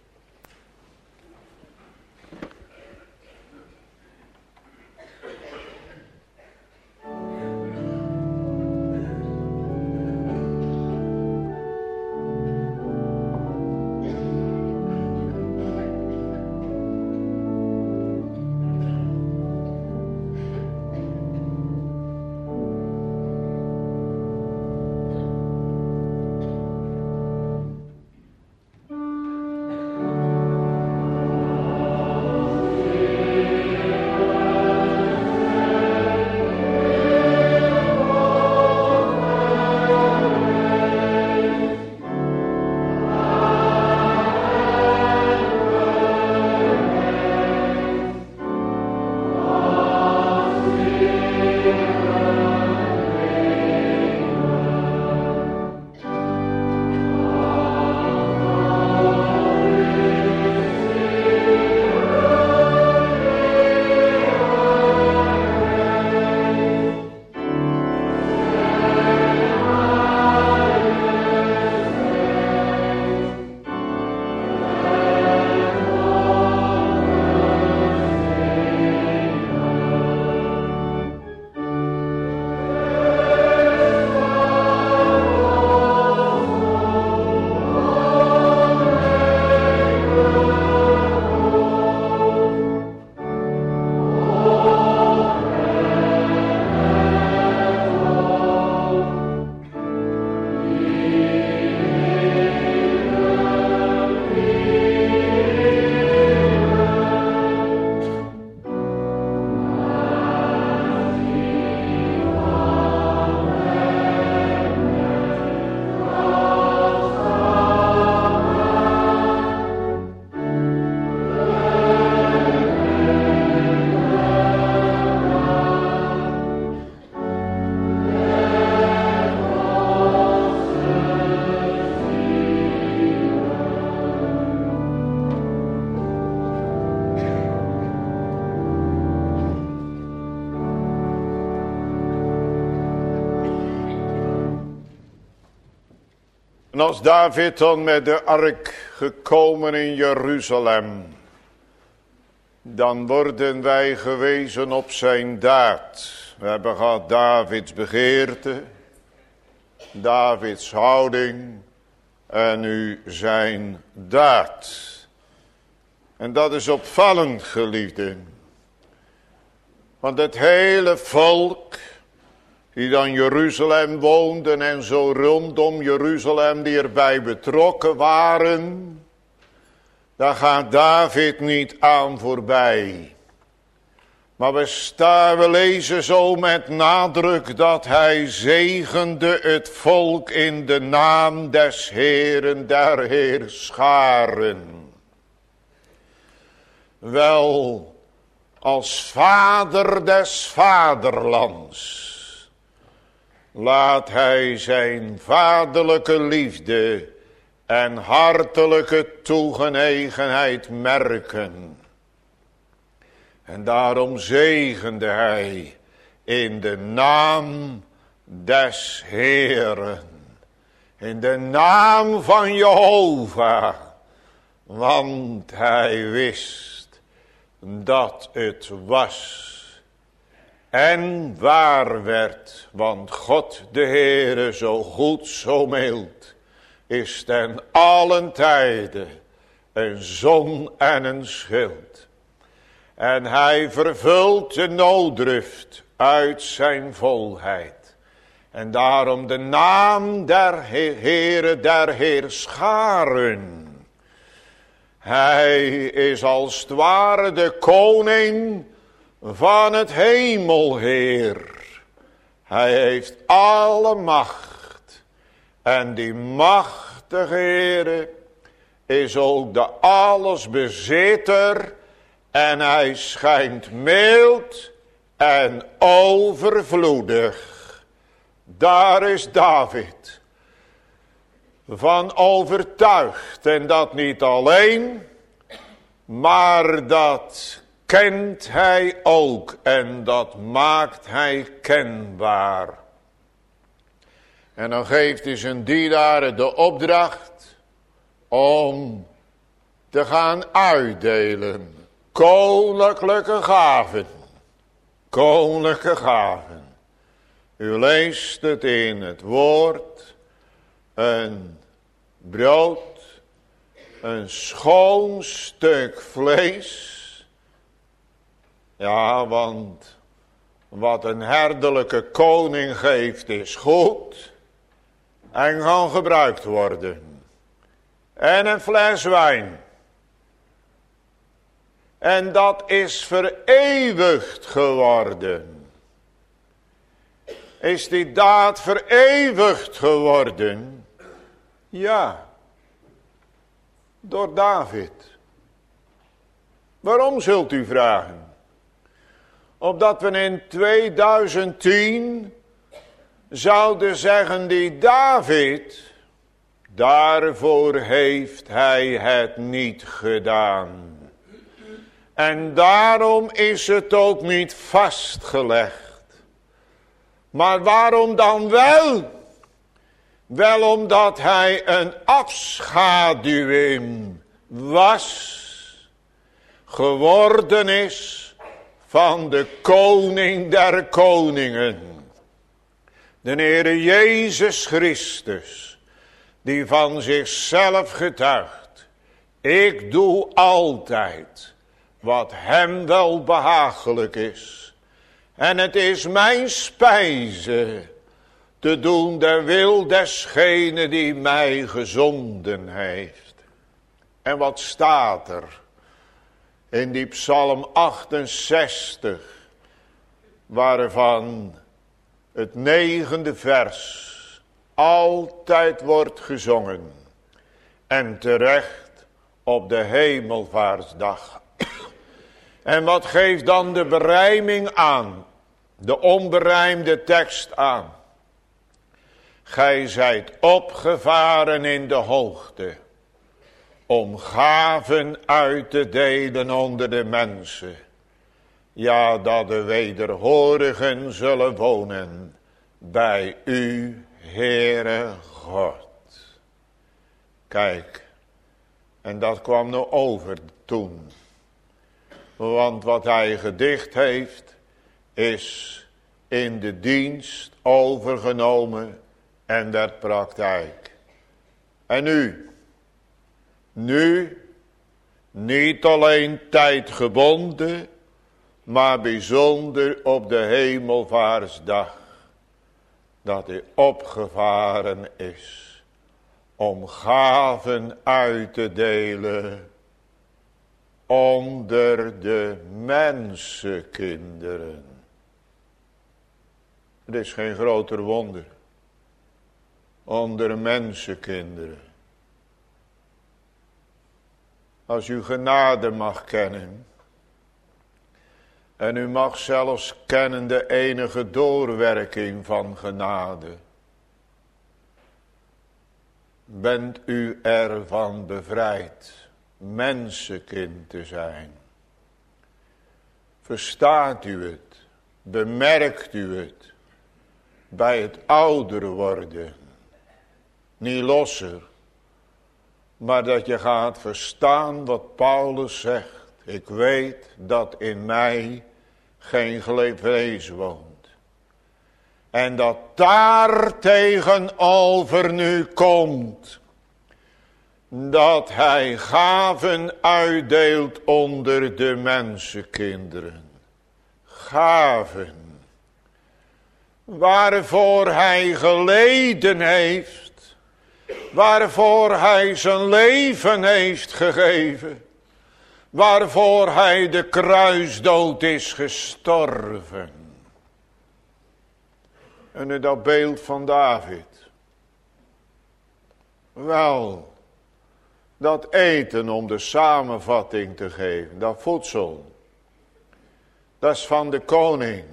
En als David dan met de ark gekomen in Jeruzalem, dan worden wij gewezen op zijn daad. We hebben gehad Davids begeerte, Davids houding en nu zijn daad. En dat is opvallend, geliefden. Want het hele volk die dan Jeruzalem woonden en zo rondom Jeruzalem die erbij betrokken waren, daar gaat David niet aan voorbij. Maar we, staan, we lezen zo met nadruk dat hij zegende het volk in de naam des Heeren der Heerscharen. Wel, als vader des vaderlands laat hij zijn vaderlijke liefde en hartelijke toegenegenheid merken. En daarom zegende hij in de naam des Heeren. In de naam van Jehovah. Want hij wist dat het was en waar werd. Want God de Heere zo goed, zo mild is ten allen tijden een zon en een schild. En hij vervult de nooddruft uit zijn volheid. En daarom de naam der Heere der Heerscharen. Hij is als het ware de koning van het hemelheer. Hij heeft alle macht. En die machtige Heere is ook de allesbezitter. En hij schijnt mild en overvloedig. Daar is David van overtuigd. En dat niet alleen, maar dat kent hij ook. En dat maakt hij kenbaar. En dan geeft hij zijn dienaren de opdracht om te gaan uitdelen. Koninklijke gaven. Koninklijke gaven. U leest het in het woord. Een brood. Een schoon stuk vlees. Ja, want wat een herderlijke koning geeft is goed. En kan gebruikt worden. En een fles wijn. En dat is vereeuwigd geworden. Is die daad vereeuwigd geworden? Ja. Door David. Waarom zult u vragen? Opdat we in tweeduizend tien zouden zeggen die David, daarvoor heeft hij het niet gedaan. En daarom is het ook niet vastgelegd. Maar waarom dan wel? Wel omdat hij een afschaduwing was, geworden is van de koning der koningen. De Heere Jezus Christus, die van zichzelf getuigt. Ik doe altijd wat hem wel behagelijk is. En het is mijn spijze te doen de wil desgene die mij gezonden heeft. En wat staat er in die psalm achtenzestig, waarvan het negende vers altijd wordt gezongen. En terecht op de hemelvaartsdag. En wat geeft dan de berijming aan? De onberijmde tekst aan. Gij zijt opgevaren in de hoogte. Om gaven uit te delen onder de mensen. Ja, dat de wederhorigen zullen wonen bij u, Heere God. Kijk, en dat kwam nog over toen. Want wat hij gedicht heeft, is in de dienst overgenomen en werd praktijk. En nu, nu, niet alleen tijdgebonden, maar bijzonder op de hemelvaartsdag, dat hij opgevaren is om gaven uit te delen onder de mensenkinderen. Het is geen groter wonder. Onder mensenkinderen. Als u genade mag kennen. En u mag zelfs kennen de enige doorwerking van genade. Bent u ervan bevrijd mensenkind te zijn? Verstaat u het? Bemerkt u het? Bij het ouder worden. Niet losser. Maar dat je gaat verstaan wat Paulus zegt. Ik weet dat in mij geen vlees woont. En dat daar tegenover nu komt. Dat hij gaven uitdeelt onder de mensenkinderen. Gaven. waarvoor hij geleden heeft, waarvoor hij zijn leven heeft gegeven, waarvoor hij de kruisdood is gestorven. En nu dat beeld van David. Wel, dat eten om de samenvatting te geven, dat voedsel, dat is van de koning.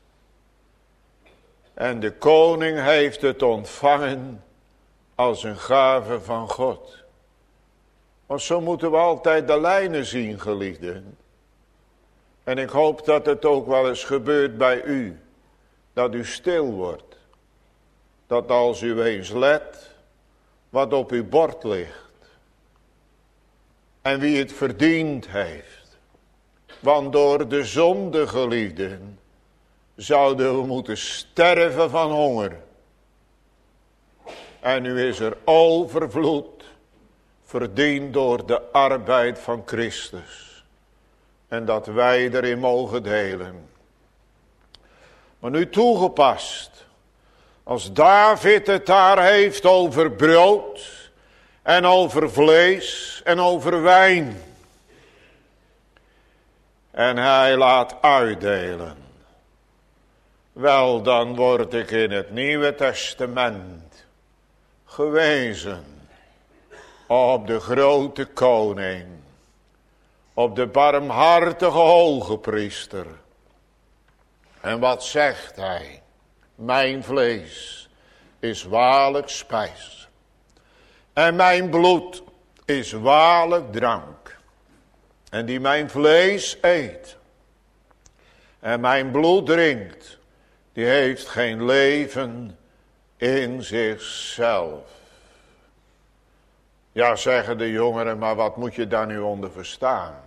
En de koning heeft het ontvangen als een gave van God. Want zo moeten we altijd de lijnen zien, geliefden. En ik hoop dat het ook wel eens gebeurt bij u. Dat u stil wordt. Dat als u eens let wat op uw bord ligt. En wie het verdiend heeft. Want door de zonde, geliefden, zouden we moeten sterven van honger. En nu is er overvloed verdiend door de arbeid van Christus. En dat wij erin mogen delen. Maar nu toegepast. Als David het daar heeft over brood en over vlees en over wijn. En hij laat uitdelen. Wel, dan word ik in het Nieuwe Testament gewezen op de grote koning, op de barmhartige hoge priester. En wat zegt hij? Mijn vlees is waarlijk spijs. En mijn bloed is waarlijk drank. En die mijn vlees eet en mijn bloed drinkt, die heeft geen leven in zichzelf. Ja, zeggen de jongeren, maar wat moet je daar nu onder verstaan?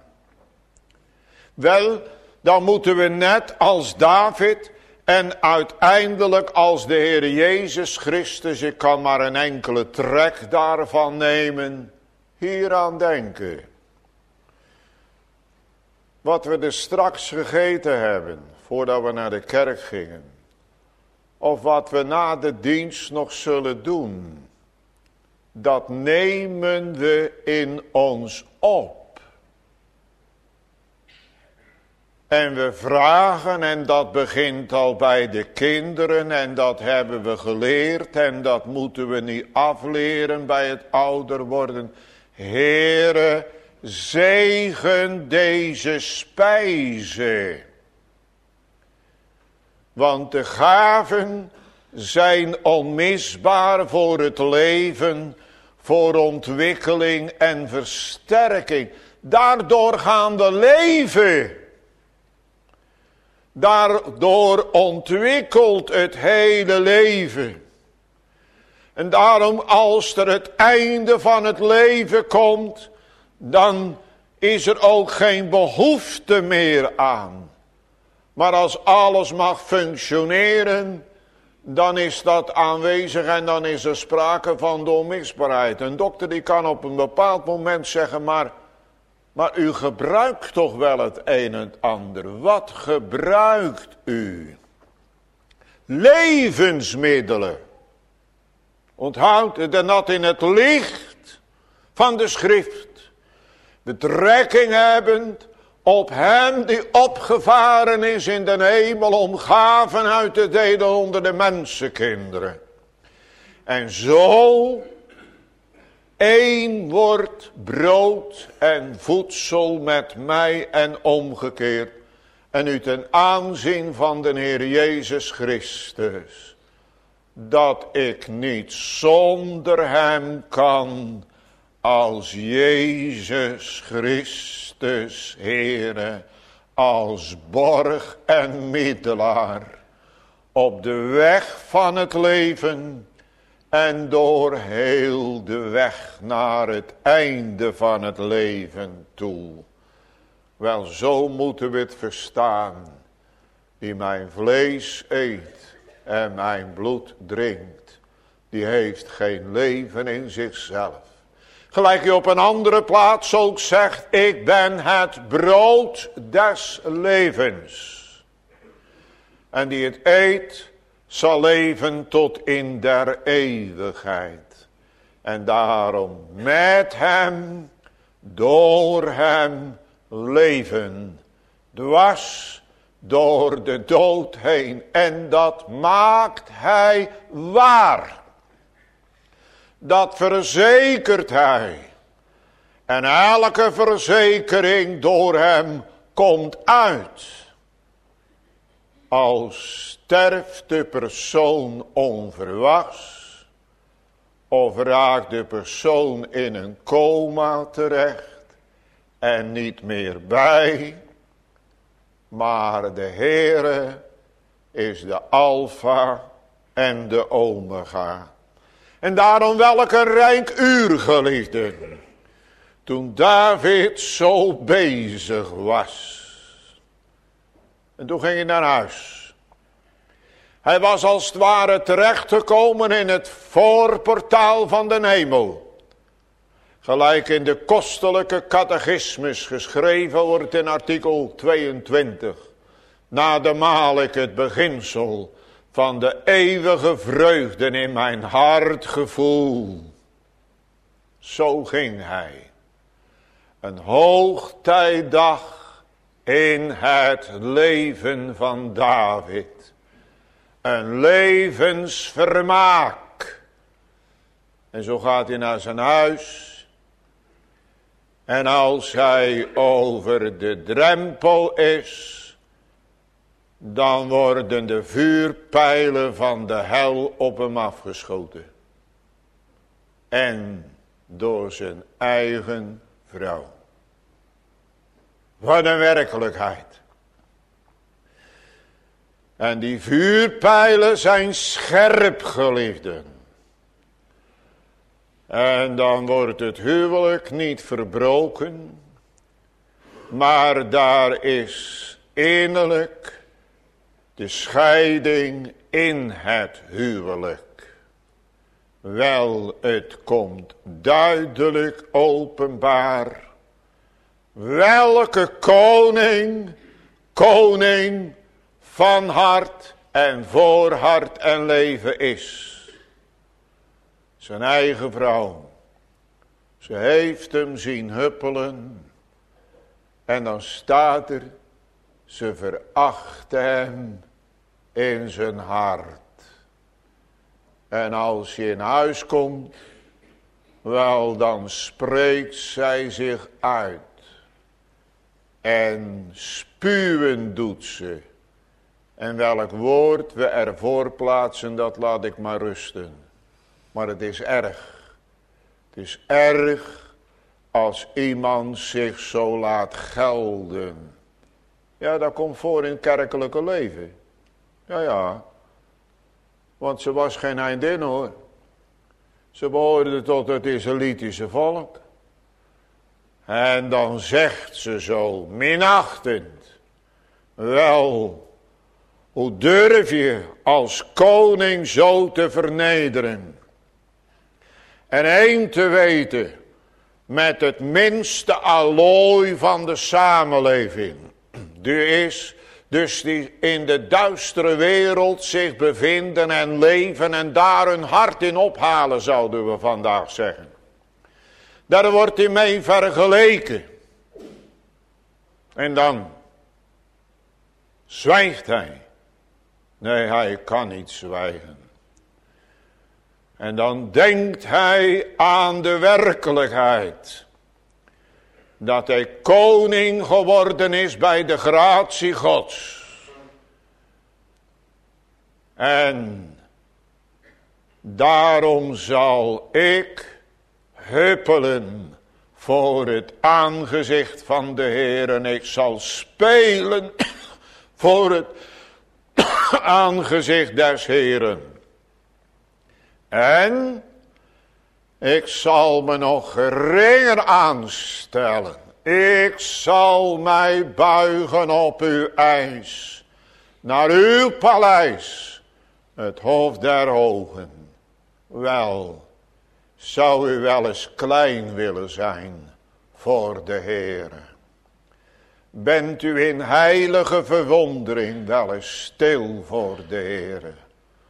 Wel, dan moeten we net als David en uiteindelijk als de Heer Jezus Christus, ik kan maar een enkele trek daarvan nemen, hieraan denken. Wat we er straks gegeten hebben, voordat we naar de kerk gingen. Of wat we na de dienst nog zullen doen. Dat nemen we in ons op. En we vragen, en dat begint al bij de kinderen, en dat hebben we geleerd, en dat moeten we niet afleren bij het ouder worden. Heere, zegen deze spijze. Want de gaven zijn onmisbaar voor het leven, voor ontwikkeling en versterking. Daardoor gaan we leven. Daardoor ontwikkelt het hele leven. En daarom als er het einde van het leven komt, dan is er ook geen behoefte meer aan. Maar als alles mag functioneren, dan is dat aanwezig en dan is er sprake van de onmisbaarheid. Een dokter die kan op een bepaald moment zeggen, maar, maar u gebruikt toch wel het een en het ander. Wat gebruikt u? Levensmiddelen. Onthoud dat in het licht van de schrift betrekking hebbend op hem die opgevaren is in de hemel om gaven uit te delen onder de mensenkinderen. En zo één wordt brood en voedsel met mij en omgekeerd. En u ten aanzien van de Heer Jezus Christus. Dat ik niet zonder hem kan als Jezus Christus, Heere, als borg en middelaar, op de weg van het leven en door heel de weg naar het einde van het leven toe. Wel, zo moeten we het verstaan, die mijn vlees eet en mijn bloed drinkt, die heeft geen leven in zichzelf. Gelijk hij op een andere plaats ook zegt, ik ben het brood des levens. En die het eet zal leven tot in der eeuwigheid. En daarom met hem, door hem leven, dwars door de dood heen. En dat maakt hij waar. Dat verzekert hij. En elke verzekering door hem komt uit. Als sterft de persoon onverwachts, of raakt de persoon in een coma terecht en niet meer bij, maar de Heere is de Alpha en de Omega. En daarom welk een rijk uur, geliefden, toen David zo bezig was. En toen ging hij naar huis. Hij was als het ware terechtgekomen in het voorportaal van de hemel. Gelijk in de kostelijke catechismus geschreven wordt in artikel tweeëntwintig. Nademaal ik het beginsel van de eeuwige vreugden in mijn hart gevoel. Zo ging hij. Een hoogtijdag in het leven van David. Een levensvermaak. En zo gaat hij naar zijn huis. En als hij over de drempel is, dan worden de vuurpijlen van de hel op hem afgeschoten. En door zijn eigen vrouw. Wat een werkelijkheid. En die vuurpijlen zijn scherp, geliefden. En dan wordt het huwelijk niet verbroken. Maar daar is innerlijk de scheiding in het huwelijk. Wel, het komt duidelijk openbaar. Welke koning, koning van hart en voor hart en leven is. Zijn eigen vrouw. Ze heeft hem zien huppelen. En dan staat er, ze verachtte hem in zijn hart. En als je in huis komt, wel dan spreekt zij zich uit. En spuwen doet ze. En welk woord we ervoor plaatsen, dat laat ik maar rusten. Maar het is erg. Het is erg als iemand zich zo laat gelden. Ja, dat komt voor in het kerkelijke leven. Ja, ja. Want ze was geen heidin, hoor. Ze behoorde tot het Israëlitische volk. En dan zegt ze zo minachtend. Wel, hoe durf je als koning zo te vernederen? En één te weten, met het minste allooi van de samenleving. Die is, dus die in de duistere wereld zich bevinden en leven en daar hun hart in ophalen, zouden we vandaag zeggen. Daar wordt hij mee vergeleken. En dan zwijgt hij. Nee, hij kan niet zwijgen. En dan denkt hij aan de werkelijkheid. Dat hij koning geworden is bij de gratie Gods. En daarom zal ik huppelen voor het aangezicht van de Heer. En ik zal spelen voor het aangezicht des Heeren. En ik zal me nog geringer aanstellen. Ik zal mij buigen op uw eis. Naar uw paleis. Het hoofd der hogen. Wel, zou u wel eens klein willen zijn voor de Heere? Bent u in heilige verwondering wel eens stil voor de Heere?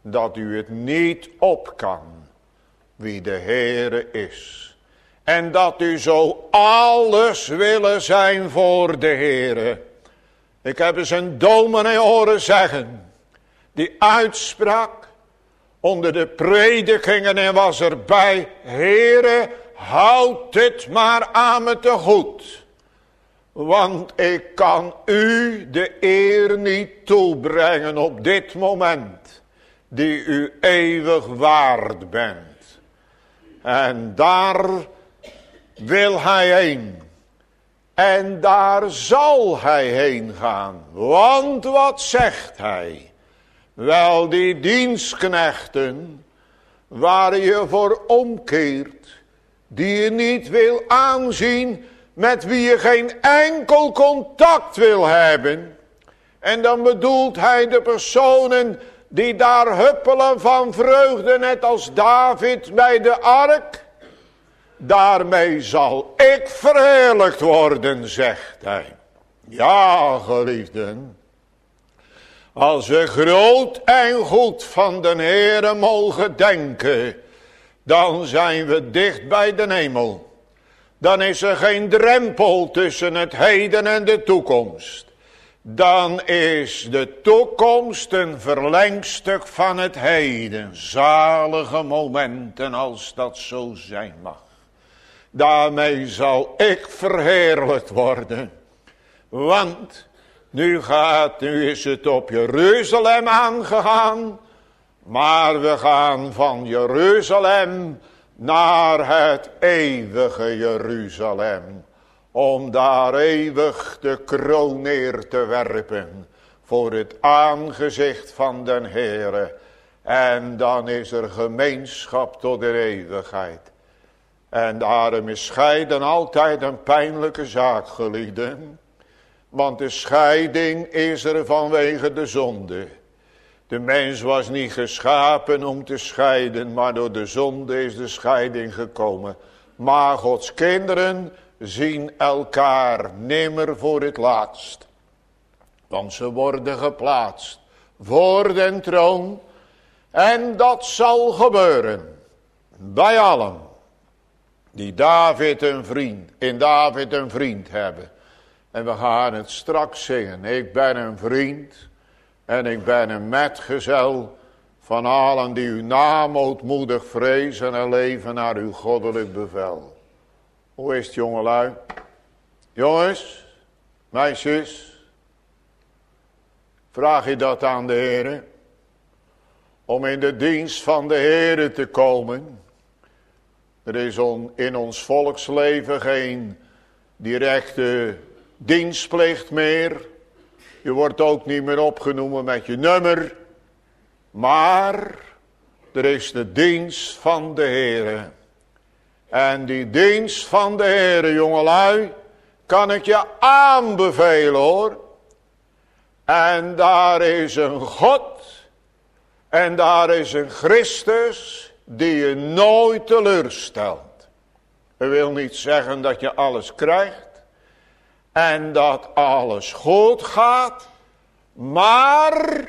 dat u het niet op kan wie de Heere is. En dat u zo alles willen zijn voor de Heere. Ik heb eens een dominee horen zeggen, die uitsprak onder de predikingen en was erbij: Heere, houd het maar aan me te goed. Want ik kan u de eer niet toebrengen op dit moment, die u eeuwig waard bent. En daar wil hij heen. En daar zal hij heen gaan. Want wat zegt hij? Wel, die dienstknechten waar je voor omkeert, die je niet wil aanzien, met wie je geen enkel contact wil hebben. En dan bedoelt hij de personen die daar huppelen van vreugde, net als David bij de ark. Daarmee zal ik verheerlijkt worden, zegt hij. Ja, geliefden. Als we groot en goed van de Heere mogen denken, dan zijn we dicht bij de hemel. Dan is er geen drempel tussen het heden en de toekomst. Dan is de toekomst een verlengstuk van het heden. Zalige momenten als dat zo zijn mag. Daarmee zal ik verheerlijkt worden. Want nu gaat, nu is het op Jeruzalem aangegaan. Maar we gaan van Jeruzalem naar het eeuwige Jeruzalem. Om daar eeuwig de kroon neer te werpen. Voor het aangezicht van den Heere. En dan is er gemeenschap tot de eeuwigheid. En daarom is scheiden altijd een pijnlijke zaak, geliefden. Want de scheiding is er vanwege de zonde. De mens was niet geschapen om te scheiden, maar door de zonde is de scheiding gekomen. Maar Gods kinderen zien elkaar nimmer voor het laatst. Want ze worden geplaatst voor den troon. En dat zal gebeuren bij allen die David een vriend, in David een vriend hebben. En we gaan het straks zingen. Ik ben een vriend en ik ben een metgezel van allen die uw naam ootmoedig vrezen en leven naar uw goddelijk bevel. Hoe is het, jongelui? Jongens, meisjes, vraag je dat aan de Heere? Om in de dienst van de Heere te komen. Er is on, in ons volksleven geen directe dienstplicht meer. Je wordt ook niet meer opgenomen met je nummer. Maar er is de dienst van de Heere. En die dienst van de Heere, jongelui, kan ik je aanbevelen, hoor. En daar is een God en daar is een Christus die je nooit teleurstelt. Dat wil niet zeggen dat je alles krijgt en dat alles goed gaat, maar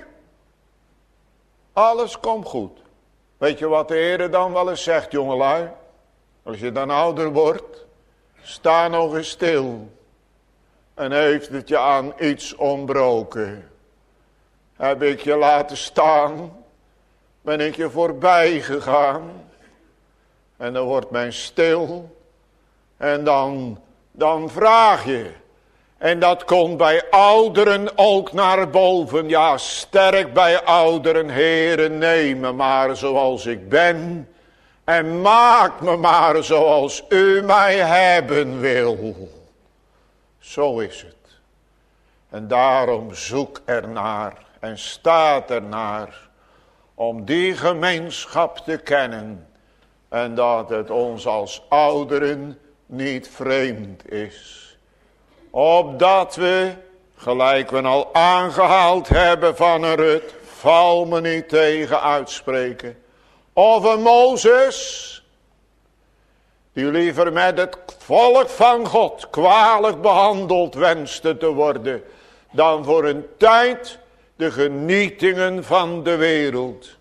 alles komt goed. Weet je wat de Heer dan wel eens zegt, jongelui? Als je dan ouder wordt, sta nog eens stil. En heeft het je aan iets ontbroken? Heb ik je laten staan? Ben ik je voorbij gegaan? En dan wordt men stil. En dan, dan vraag je. En dat komt bij ouderen ook naar boven. Ja, sterk bij ouderen, Heere, neem me maar zoals ik ben. En maak me maar zoals u mij hebben wil. Zo is het. En daarom zoek ernaar en staat ernaar. Om die gemeenschap te kennen. En dat het ons als ouderen niet vreemd is. Opdat we, gelijk we al aangehaald hebben van een Rut, val me niet tegen uitspreken. Of een Mozes, die liever met het volk van God kwalijk behandeld wenste te worden, dan voor een tijd de genietingen van de wereld.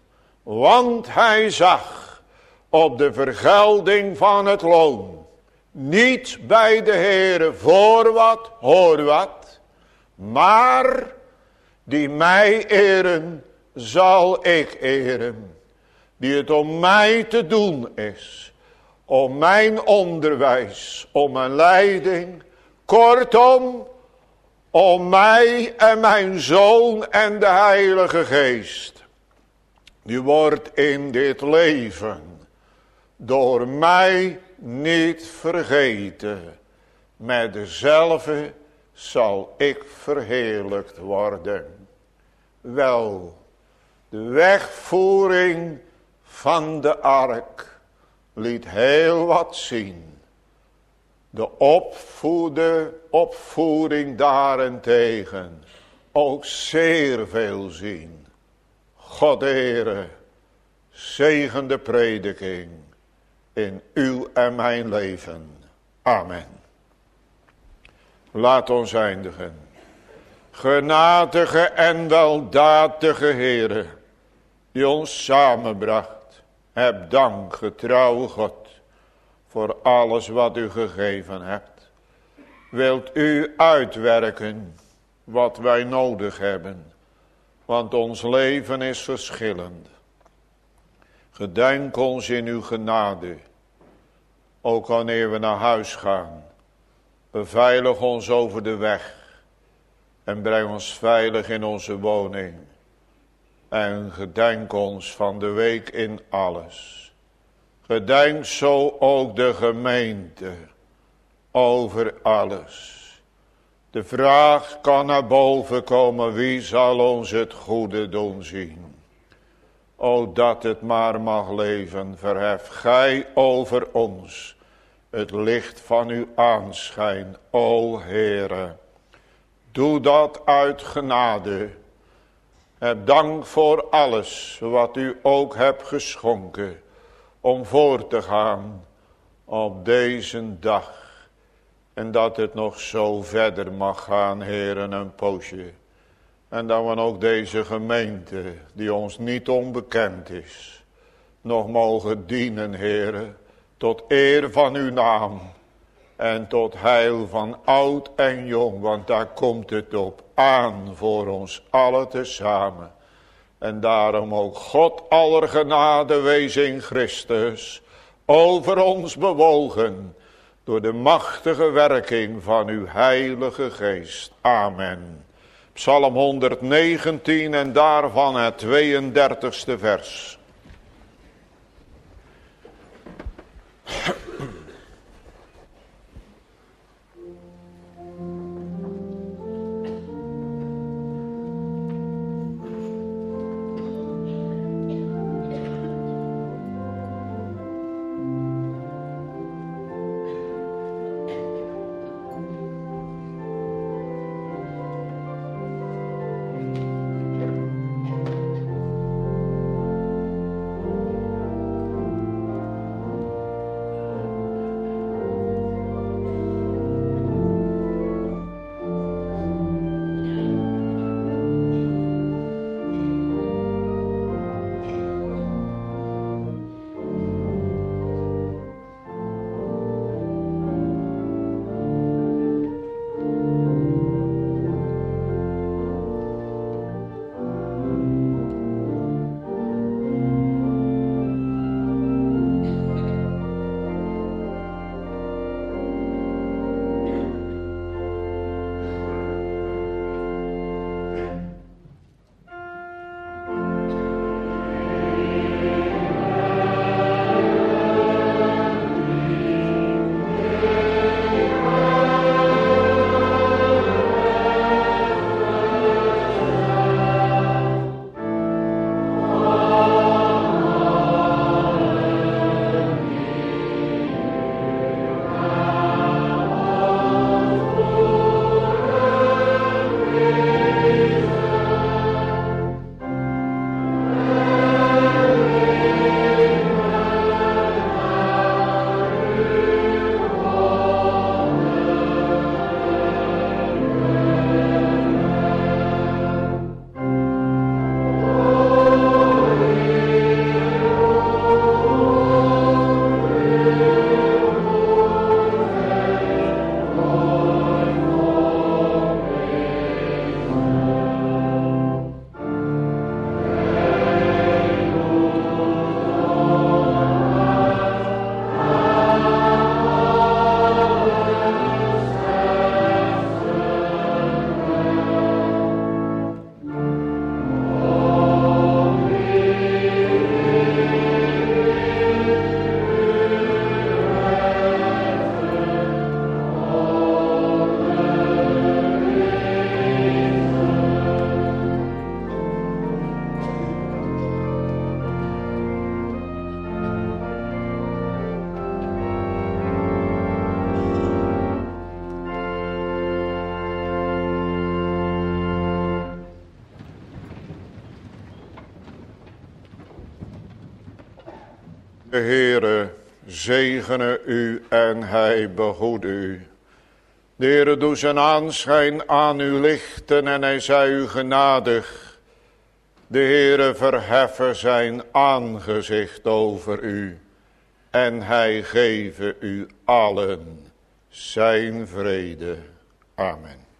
Want hij zag op de vergelding van het loon. Niet bij de Heere voor wat, hoor wat. Maar die mij eren, zal ik eren. Die het om mij te doen is. Om mijn onderwijs, om mijn leiding. Kortom, om mij en mijn Zoon en de Heilige Geest. Die wordt in dit leven door mij niet vergeten. Met dezelfde zal ik verheerlijkt worden. Wel, de wegvoering van de ark liet heel wat zien. De opvoede, opvoering daarentegen ook zeer veel zien. God Heere, zegen de prediking in uw en mijn leven. Amen. Laat ons eindigen. Genadige en weldadige Heere, die ons samenbracht, heb dank, getrouwe God, voor alles wat u gegeven hebt. Wilt u uitwerken wat wij nodig hebben, want ons leven is verschillend. Gedenk ons in uw genade, ook wanneer we naar huis gaan. Beveilig ons over de weg en breng ons veilig in onze woning. En gedenk ons van de week in alles. Gedenk zo ook de gemeente over alles. De vraag kan naar boven komen, wie zal ons het goede doen zien? O dat het maar mag leven, verhef gij over ons het licht van uw aanschijn, o Heere. Doe dat uit genade. Heb dank voor alles wat u ook hebt geschonken om voor te gaan op deze dag. En dat het nog zo verder mag gaan, Heeren, een poosje. En dat we ook deze gemeente, die ons niet onbekend is, nog mogen dienen, Heeren, tot eer van uw naam. En tot heil van oud en jong, want daar komt het op aan voor ons allen tezamen. En daarom ook God aller genade wees in Christus over ons bewogen door de machtige werking van uw Heilige Geest. Amen. Psalm honderdnegentien en daarvan het tweeëndertigste vers. De Heere zegene u en hij behoede u. De Heere doe zijn aanschijn aan u lichten en hij zij u genadig. De Heere verheffe zijn aangezicht over u en hij geve u allen zijn vrede. Amen.